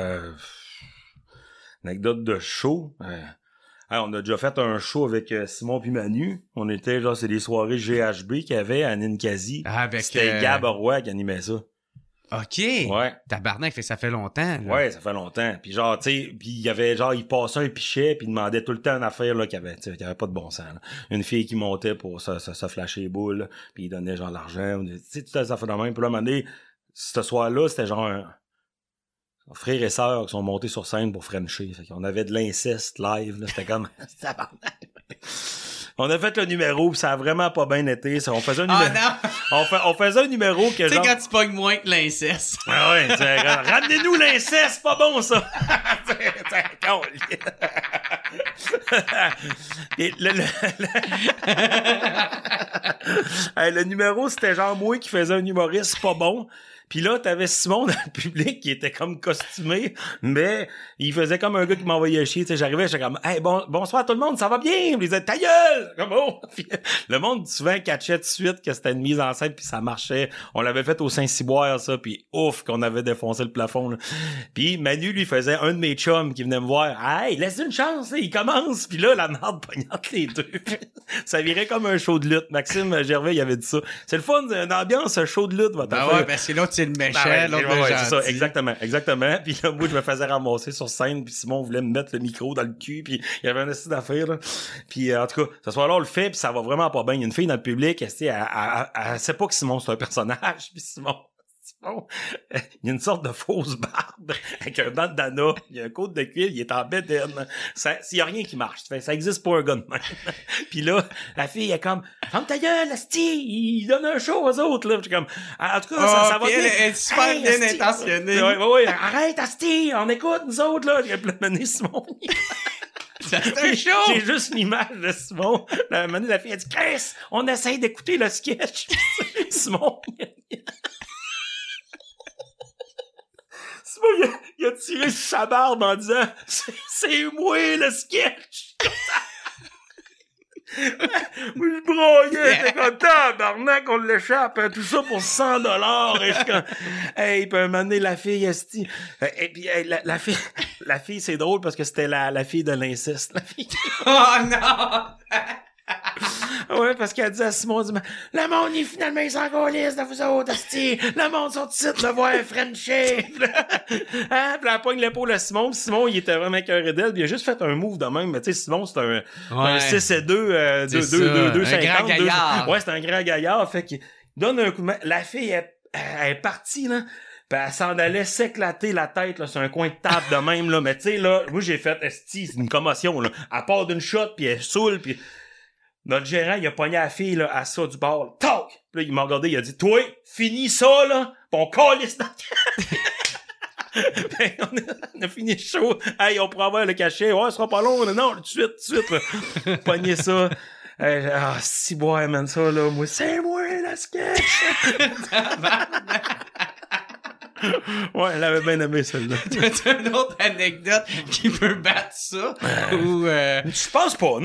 Anecdote de show. On a déjà fait un show avec Simon puis Manu. On était genre c'est des soirées GHB qu'il y avait à Ninkasi. C'était Gab Roy qui animait ça. OK. Ouais. Tabarnak, ça fait longtemps. Là. Ouais, ça fait longtemps. Puis genre tu sais, puis il y avait genre il passait un pichet puis il demandait tout le temps une affaire là qui avait pas de bon sens. Là. Une fille qui montait pour se flasher les boules, puis il donnait genre l'argent, tu sais tout ça fait de même. Puis là à un moment donné, ce soir-là, c'était genre frères et sœurs qui sont montés sur scène pour frencher. Fait qu'on avait de l'inceste live, là. C'était comme, on a fait le numéro, pis ça a vraiment pas bien été. On faisait un numéro. On faisait un numéro que genre. Tu sais, quand tu pognes moins que l'inceste. Ah ouais, ramenez-nous l'inceste, c'est pas bon, ça. Et le numéro, c'était genre moi qui faisais un humoriste pas bon. Pis là, t'avais Simon dans le public qui était comme costumé, mais il faisait comme un gars qui m'envoyait chier. Tu sais, j'arrivais, j'étais comme, hey, bonsoir tout le monde, ça va bien? Puis il disait, ta gueule! Comme, oh! Puis, le monde souvent catchait tout de suite que c'était une mise en scène puis ça marchait. On l'avait fait au Saint-Cyboire, ça, puis ouf, qu'on avait défoncé le plafond, là. Puis Manu, lui, faisait un de mes chums qui venait me voir. Hey, laisse une chance, il commence! Puis là, la merde pognante les deux. Ça virait comme un show de lutte. Maxime Gervais, il avait dit ça. C'est le fun, une ambiance show de lutte, votre affaire. Ouais, parce que l'autre, c'est le méchant, l'autre le gentil. C'est ça, exactement. Puis là, moi, je me faisais ramasser sur scène, puis Simon voulait me mettre le micro dans le cul, puis il y avait un essai d'affaires, là. Puis en tout cas, ce soir-là, on le fait, puis ça va vraiment pas bien. Il y a une fille dans le public, elle sait pas que Simon, c'est un personnage, puis Simon, il y a une sorte de fausse barbe avec un bandana, il y a un côte de cuir, il est en bédaine. Il y a rien qui marche. Ça existe pas un gars de même. Puis là, la fille est comme ferme ta gueule, asti, il donne un show aux autres là. Je suis comme en tout cas ça va bien. Elle est super bien intentionnée. Ouais, arrête asti, on écoute nous autres là. Il a plein Simon. C'est un show! J'ai juste l'image de Simon. La fille a dit Chris, on essaye d'écouter le sketch. Simon il a tiré sur sa barbe en disant c'est moi le sketch. Moi je broyais, j'étais comme tabarnak, on l'échappe, hein, tout ça pour $100. Et je comme hey, puis un moment donné, la fille esti. Et puis hey, la fille c'est drôle parce que c'était la fille de l'inceste, la fille. Oh non! Ouais, parce qu'elle dit à Simon, le monde, il finalement, ils s'en calissent de vous autres, hostie. Le monde sont ici de le voir Frencher. Hein? Puis elle pogne l'épaule à Simon. Puis Simon, il était vraiment écœuré d'elle. Puis il a juste fait un move de même. Mais tu sais, Simon, c'est un 6'2", 2,50. Ouais, c'est un grand gaillard. Fait qu'il donne un coup de main. La fille, elle est partie, là. Pis elle s'en allait s'éclater la tête là sur un coin de table de même là, mais tu sais là, moi j'ai fait esti, c'est une commotion là. Elle part d'une shot puis elle saoule puis notre gérant il a pogné la fille là à ça du bar. Tac! Là il m'a regardé, il a dit "Toi, finis ça là, pis on calisse dans ben, on a fini le show. Hey, on pourra avoir le cachet. Ouais, ce sera pas long. Non, tout de suite là. Pogner ça. Si bois man ça là, moi c'est moi la sketch. Ouais, elle avait bien aimé celle-là. T'as une autre anecdote qui peut battre ça? Ou je pense pas, non.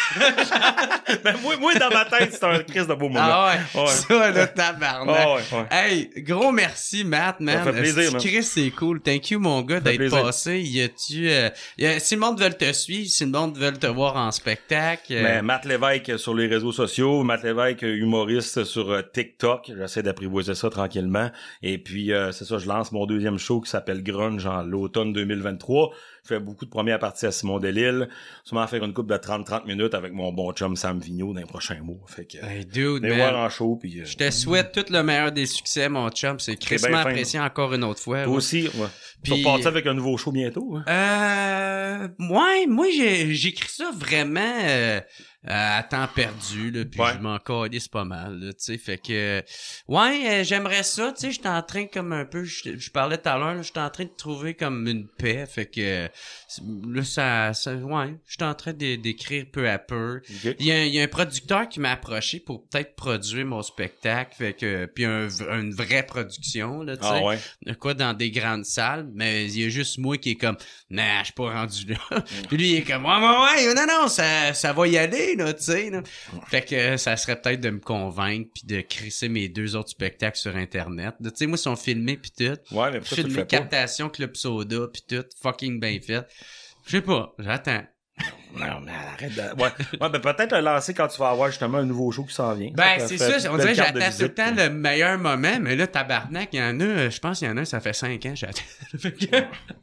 Ben, moi, dans ma tête, c'est un crise de beau moment. Ah ouais. Ça, le tabarnak. Ouais. Hey, gros merci, Matt, man. Ça fait plaisir, man. Chris, c'est cool. Thank you, mon gars, d'être passé. Si le monde veut te suivre, si le monde veut te voir en spectacle. Mais Matt Lévesque sur les réseaux sociaux, Matt Lévesque, humoriste sur TikTok. J'essaie d'apprivoiser ça tranquillement. Et puis, c'est ça, je lance mon deuxième show qui s'appelle Grunge en l'automne 2023. Je fais beaucoup de premières parties à Simon Delille. Sûrement faire une couple de 30 minutes avec mon bon chum Sam Vigneault dans les prochains mois. Fait que, hey, dude, mais voir en show. Puis, je te souhaite tout le meilleur des succès, mon chum. C'est crissement apprécié encore une autre fois. Toi aussi, ouais. Puis, tu vas partir avec un nouveau show bientôt? Hein? Ouais, moi, j'écris ça vraiment à temps perdu, là, puis je m'en calisse pas mal, tu sais, fait que j'aimerais ça, tu sais, j'étais en train comme un peu, je parlais tout à l'heure, j'étais en train de trouver comme une paix, fait que là, ça j'étais en train d'écrire peu à peu. Okay. Il y a un producteur qui m'a approché pour peut-être produire mon spectacle, fait que, puis une vraie production, là, tu sais, quoi, dans des grandes salles, mais il y a juste moi qui est comme, nah, je suis pas rendu là. Puis lui, il est comme, ouais, non, ça va y aller, là, tu sais, là. Fait que ça serait peut-être de me convaincre puis de crisser mes 2 autres spectacles sur Internet. Tu sais, moi, ils sont filmés puis tout. Ouais, mais pourquoi tu le fais pas? Captation, Club Soda puis tout. Fucking bien fait. Je sais pas, j'attends. Non, mais arrête de... Ouais, ben peut-être le lancer quand tu vas avoir justement un nouveau show qui s'en vient. Ben, c'est ça. On dirait que j'attends tout le temps le meilleur moment, mais là, tabarnak, il y en a, je pense qu'il y en a, ça fait 5 ans, j'attends.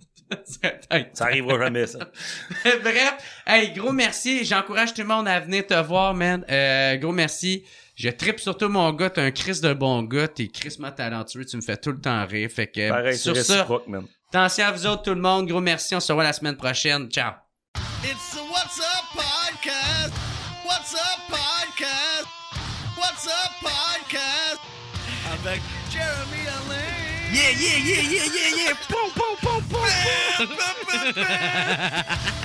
Ça arrivera jamais, ça. Bref, hey, gros merci. J'encourage tout le monde à venir te voir, man. Gros merci. Je trippe surtout mon gars. T'es un Chris de bon gars. T'es crissement talentueux. Tu me fais tout le temps rire. Fait que, pareil, sur ça, attention à vous autres, tout le monde. Gros merci. On se revoit la semaine prochaine. Ciao. It's the What's Up Podcast. What's Up Podcast. What's Up Podcast. Avec Jeremy Alain. Yeah. Boom.